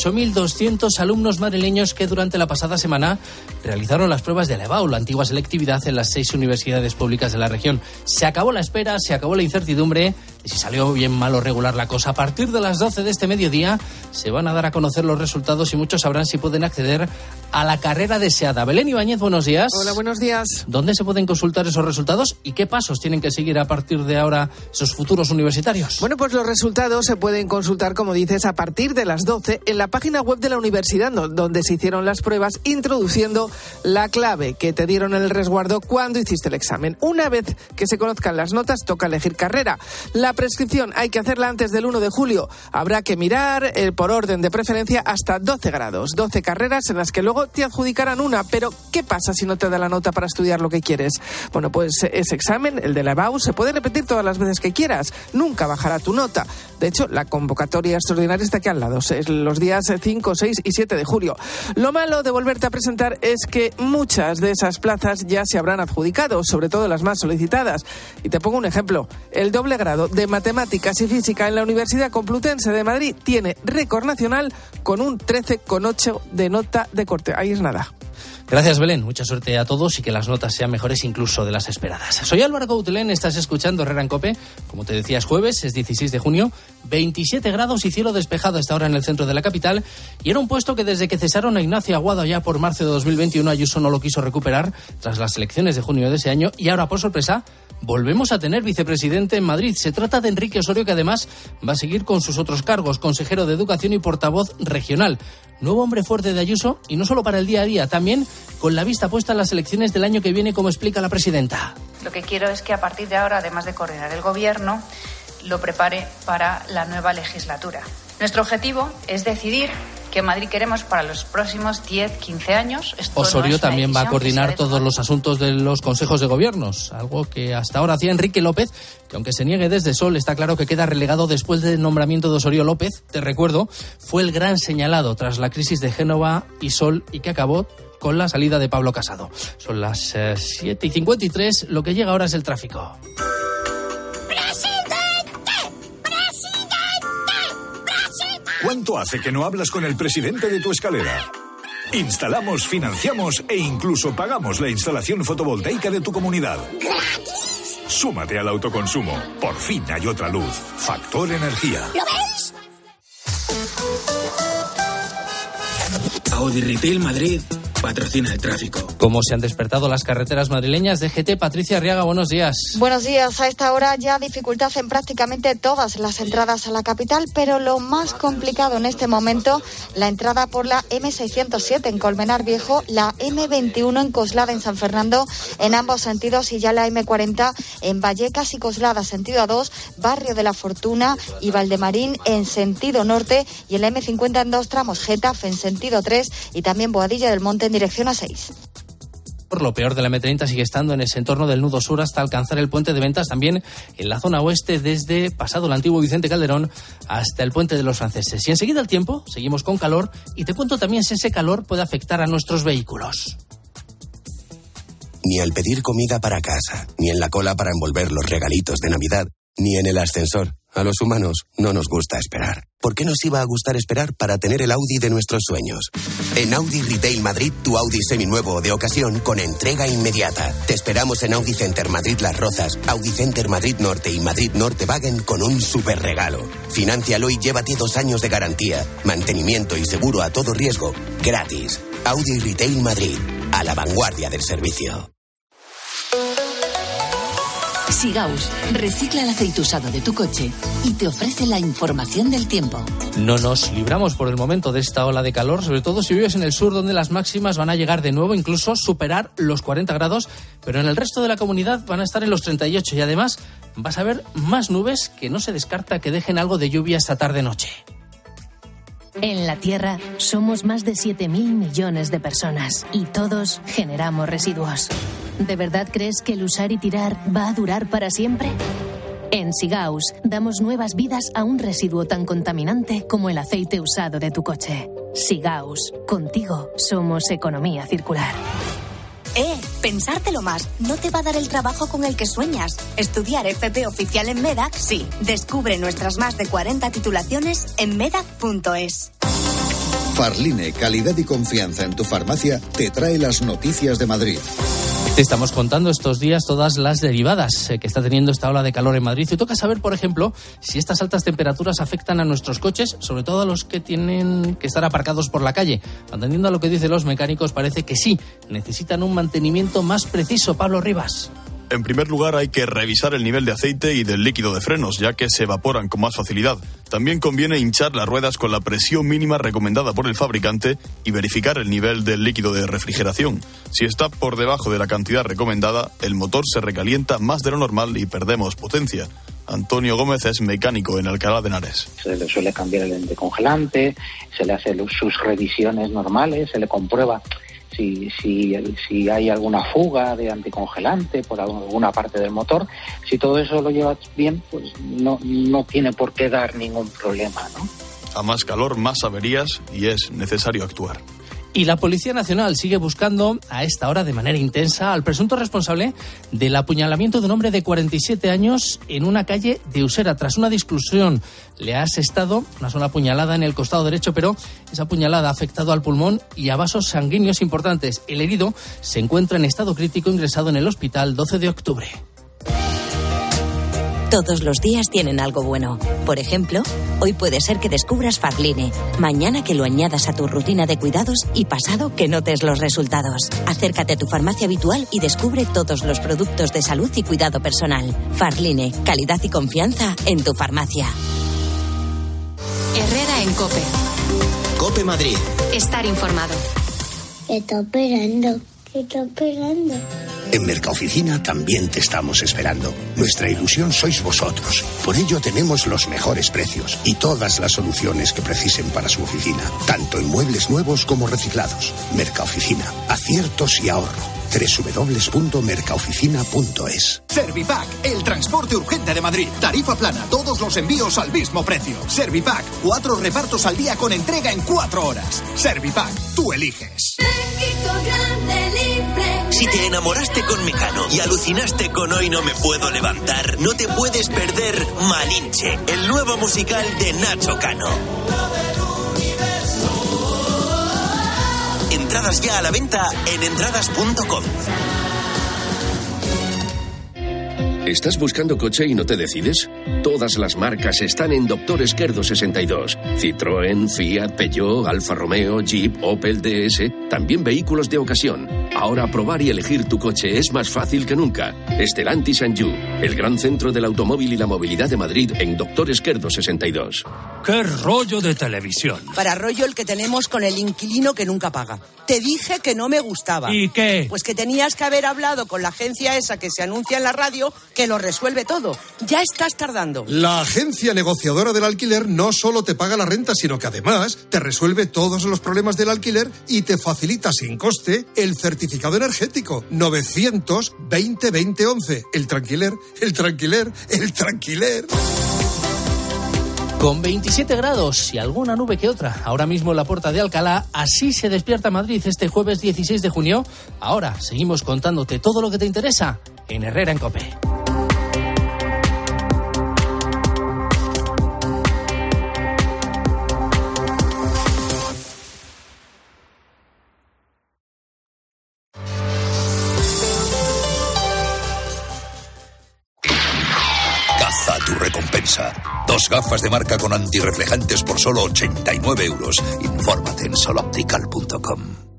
38.200 alumnos madrileños que durante la pasada semana realizaron las pruebas de la EBAU, la antigua selectividad en las 6 universidades públicas de la región. Se acabó la espera, se acabó la incertidumbre y si salió bien, mal o regular la cosa. A partir de las 12 de este mediodía se van a dar a conocer los resultados y muchos sabrán si pueden acceder a la carrera deseada. Belén Ibáñez, buenos días. Hola, buenos días. ¿Dónde se pueden consultar esos resultados y qué pasos tienen que seguir a partir de ahora esos futuros universitarios? Bueno, pues los resultados se pueden consultar, como dices, a partir de las 12 en la página web de la universidad, donde se hicieron las pruebas, introduciendo la clave que te dieron en el resguardo cuando hiciste el examen. Una vez que se conozcan las notas, toca elegir carrera. La prescripción hay que hacerla antes del 1 de julio. Habrá que mirar, por orden de preferencia, hasta 12 grados. 12 carreras en las que luego te adjudicarán una. Pero, ¿qué pasa si no te da la nota para estudiar lo que quieres? Bueno, pues ese examen, el de la EBAU, se puede repetir todas las veces que quieras. Nunca bajará tu nota. De hecho, la convocatoria extraordinaria está aquí al lado, los días 5, 6 y 7 de julio. Lo malo de volverte a presentar es que muchas de esas plazas ya se habrán adjudicado, sobre todo las más solicitadas. Y te pongo un ejemplo. El doble grado de Matemáticas y Física en la Universidad Complutense de Madrid tiene récord nacional con un 13,8 de nota de corte. Ahí es nada. Gracias, Belén. Mucha suerte a todos y que las notas sean mejores incluso de las esperadas. Soy Álvaro Coutelén, estás escuchando Herrera en COPE. Como te decía, es jueves, es 16 de junio, 27 grados y cielo despejado a esta hora en el centro de la capital. Y era un puesto que desde que cesaron a Ignacio Aguado ya por marzo de 2021, Ayuso no lo quiso recuperar tras las elecciones de junio de ese año. Y ahora, por sorpresa, volvemos a tener vicepresidente en Madrid. Se trata de Enrique Osorio, que además va a seguir con sus otros cargos, consejero de Educación y portavoz regional. Nuevo hombre fuerte de Ayuso, y no solo para el día a día, también con la vista puesta en las elecciones del año que viene, como explica la presidenta. Lo que quiero es que a partir de ahora, además de coordinar el gobierno, lo prepare para la nueva legislatura. Nuestro objetivo es decidir qué Madrid queremos para los próximos 10, 15 años. Osorio también va a coordinar todos los asuntos de los consejos de gobiernos, algo que hasta ahora hacía Enrique López, que aunque se niegue desde Sol, está claro que queda relegado después del nombramiento de Osorio. López, te recuerdo, fue el gran señalado tras la crisis de Génova y Sol y que acabó con la salida de Pablo Casado. Son las 7:53, lo que llega ahora es el tráfico. ¿Cuánto hace que no hablas con el presidente de tu escalera? Instalamos, financiamos e incluso pagamos la instalación fotovoltaica de tu comunidad. ¡Gratis! Súmate al autoconsumo. Por fin hay otra luz. Factor Energía. ¿Lo ves? Audi Retail Madrid patrocina el tráfico. ¿Cómo se han despertado las carreteras madrileñas? DGT, Patricia Arriaga, buenos días. Buenos días. A esta hora ya dificultad en prácticamente todas las entradas a la capital, pero lo más complicado en este momento, la entrada por la M607 en Colmenar Viejo, la M21 en Coslada en San Fernando, en ambos sentidos, y ya la M40 en Vallecas y Coslada, sentido A2, Barrio de la Fortuna y Valdemarín en sentido norte, y el M50 en dos tramos, Getafe en sentido 3 y también Boadilla del Monte en dirección A6. Lo peor de la M30 sigue estando en ese entorno del nudo sur hasta alcanzar el puente de Ventas, también en la zona oeste desde pasado el antiguo Vicente Calderón hasta el puente de los Franceses. Y enseguida el tiempo, seguimos con calor y te cuento también si ese calor puede afectar a nuestros vehículos. Ni al pedir comida para casa, ni en la cola para envolver los regalitos de Navidad, ni en el ascensor. A los humanos no nos gusta esperar. ¿Por qué nos iba a gustar esperar para tener el Audi de nuestros sueños? En Audi Retail Madrid, tu Audi seminuevo o de ocasión con entrega inmediata. Te esperamos en Audi Center Madrid Las Rozas, Audi Center Madrid Norte y Madrid Norte Wagen con un super regalo. Fináncialo y llévate 2 años de garantía, mantenimiento y seguro a todo riesgo, gratis. Audi Retail Madrid, a la vanguardia del servicio. Sigaus recicla el aceite usado de tu coche y te ofrece la información del tiempo. No nos libramos por el momento de esta ola de calor, sobre todo si vives en el sur, donde las máximas van a llegar de nuevo, incluso superar los 40 grados, pero en el resto de la comunidad van a estar en los 38 y además vas a ver más nubes que no se descarta que dejen algo de lluvia esta tarde-noche. En la Tierra somos más de 7.000 millones de personas y todos generamos residuos. ¿De verdad crees que el usar y tirar va a durar para siempre? En Sigaus damos nuevas vidas a un residuo tan contaminante como el aceite usado de tu coche. Sigaus, contigo somos economía circular. Pensártelo más. No te va a dar el trabajo con el que sueñas. Estudiar FP oficial en MEDAC, sí. Descubre nuestras más de 40 titulaciones en medac.es. Farline, calidad y confianza en tu farmacia, te trae las noticias de Madrid. Te estamos contando estos días todas las derivadas que está teniendo esta ola de calor en Madrid. Y toca saber, por ejemplo, si estas altas temperaturas afectan a nuestros coches, sobre todo a los que tienen que estar aparcados por la calle. Atendiendo a lo que dicen los mecánicos, parece que sí, necesitan un mantenimiento más preciso. Pablo Rivas. En primer lugar, hay que revisar el nivel de aceite y del líquido de frenos, ya que se evaporan con más facilidad. También conviene hinchar las ruedas con la presión mínima recomendada por el fabricante y verificar el nivel del líquido de refrigeración. Si está por debajo de la cantidad recomendada, el motor se recalienta más de lo normal y perdemos potencia. Antonio Gómez es mecánico en Alcalá de Henares. Se le suele cambiar el anticongelante, se le hace sus revisiones normales, se le comprueba si hay alguna fuga de anticongelante por alguna parte del motor. Si todo eso lo llevas bien, pues no tiene por qué dar ningún problema, ¿no? A más calor, más averías y es necesario actuar. Y la Policía Nacional sigue buscando a esta hora de manera intensa al presunto responsable del apuñalamiento de un hombre de 47 años en una calle de Usera. Tras una discusión le ha asestado una sola puñalada en el costado derecho, pero esa puñalada ha afectado al pulmón y a vasos sanguíneos importantes. El herido se encuentra en estado crítico, ingresado en el hospital 12 de octubre. Todos los días tienen algo bueno. Por ejemplo, hoy puede ser que descubras Farline, mañana que lo añadas a tu rutina de cuidados y pasado que notes los resultados. Acércate a tu farmacia habitual y descubre todos los productos de salud y cuidado personal. Farline, calidad y confianza en tu farmacia. Herrera en COPE. COPE Madrid. Estar informado. ¿Qué está esperando? ¿Qué está esperando? En Mercaoficina también te estamos esperando. Nuestra ilusión sois vosotros. Por ello tenemos los mejores precios y todas las soluciones que precisen para su oficina, tanto en muebles nuevos como reciclados. Mercaoficina, aciertos y ahorro. www.mercaoficina.es. Servipack, el transporte urgente de Madrid. Tarifa plana, todos los envíos al mismo precio. Servipack, 4 repartos al día con entrega en 4 horas. Servipack, tú eliges. Si te enamoraste con Mecano y alucinaste con Hoy no me puedo levantar, no te puedes perder Malinche, el nuevo musical de Nacho Cano. Entradas ya a la venta en entradas.com. ¿Estás buscando coche y no te decides? Todas las marcas están en Dr. Esquerdo 62. Citroën, Fiat, Peugeot, Alfa Romeo, Jeep, Opel, DS. También vehículos de ocasión. Ahora probar y elegir tu coche es más fácil que nunca. Stellantis and You. El gran centro del automóvil y la movilidad de Madrid en Doctor Esquerdo 62. ¡Qué rollo de televisión! Para rollo el que tenemos con el inquilino que nunca paga. Te dije que no me gustaba. ¿Y qué? Pues que tenías que haber hablado con la agencia esa que se anuncia en la radio, que lo resuelve todo. Ya estás tardando. La agencia negociadora del alquiler no solo te paga la renta, sino que además te resuelve todos los problemas del alquiler y te facilita sin coste el certificado energético. 920 20 11. El tranquiler, el tranquiler, el tranquiler. Con 27 grados y alguna nube que otra, ahora mismo en la Puerta de Alcalá, así se despierta Madrid este jueves 16 de junio. Ahora seguimos contándote todo lo que te interesa en Herrera en COPE. Tu recompensa. 2 gafas de marca con antirreflejantes por solo 89 euros. Infórmate en soloptical.com.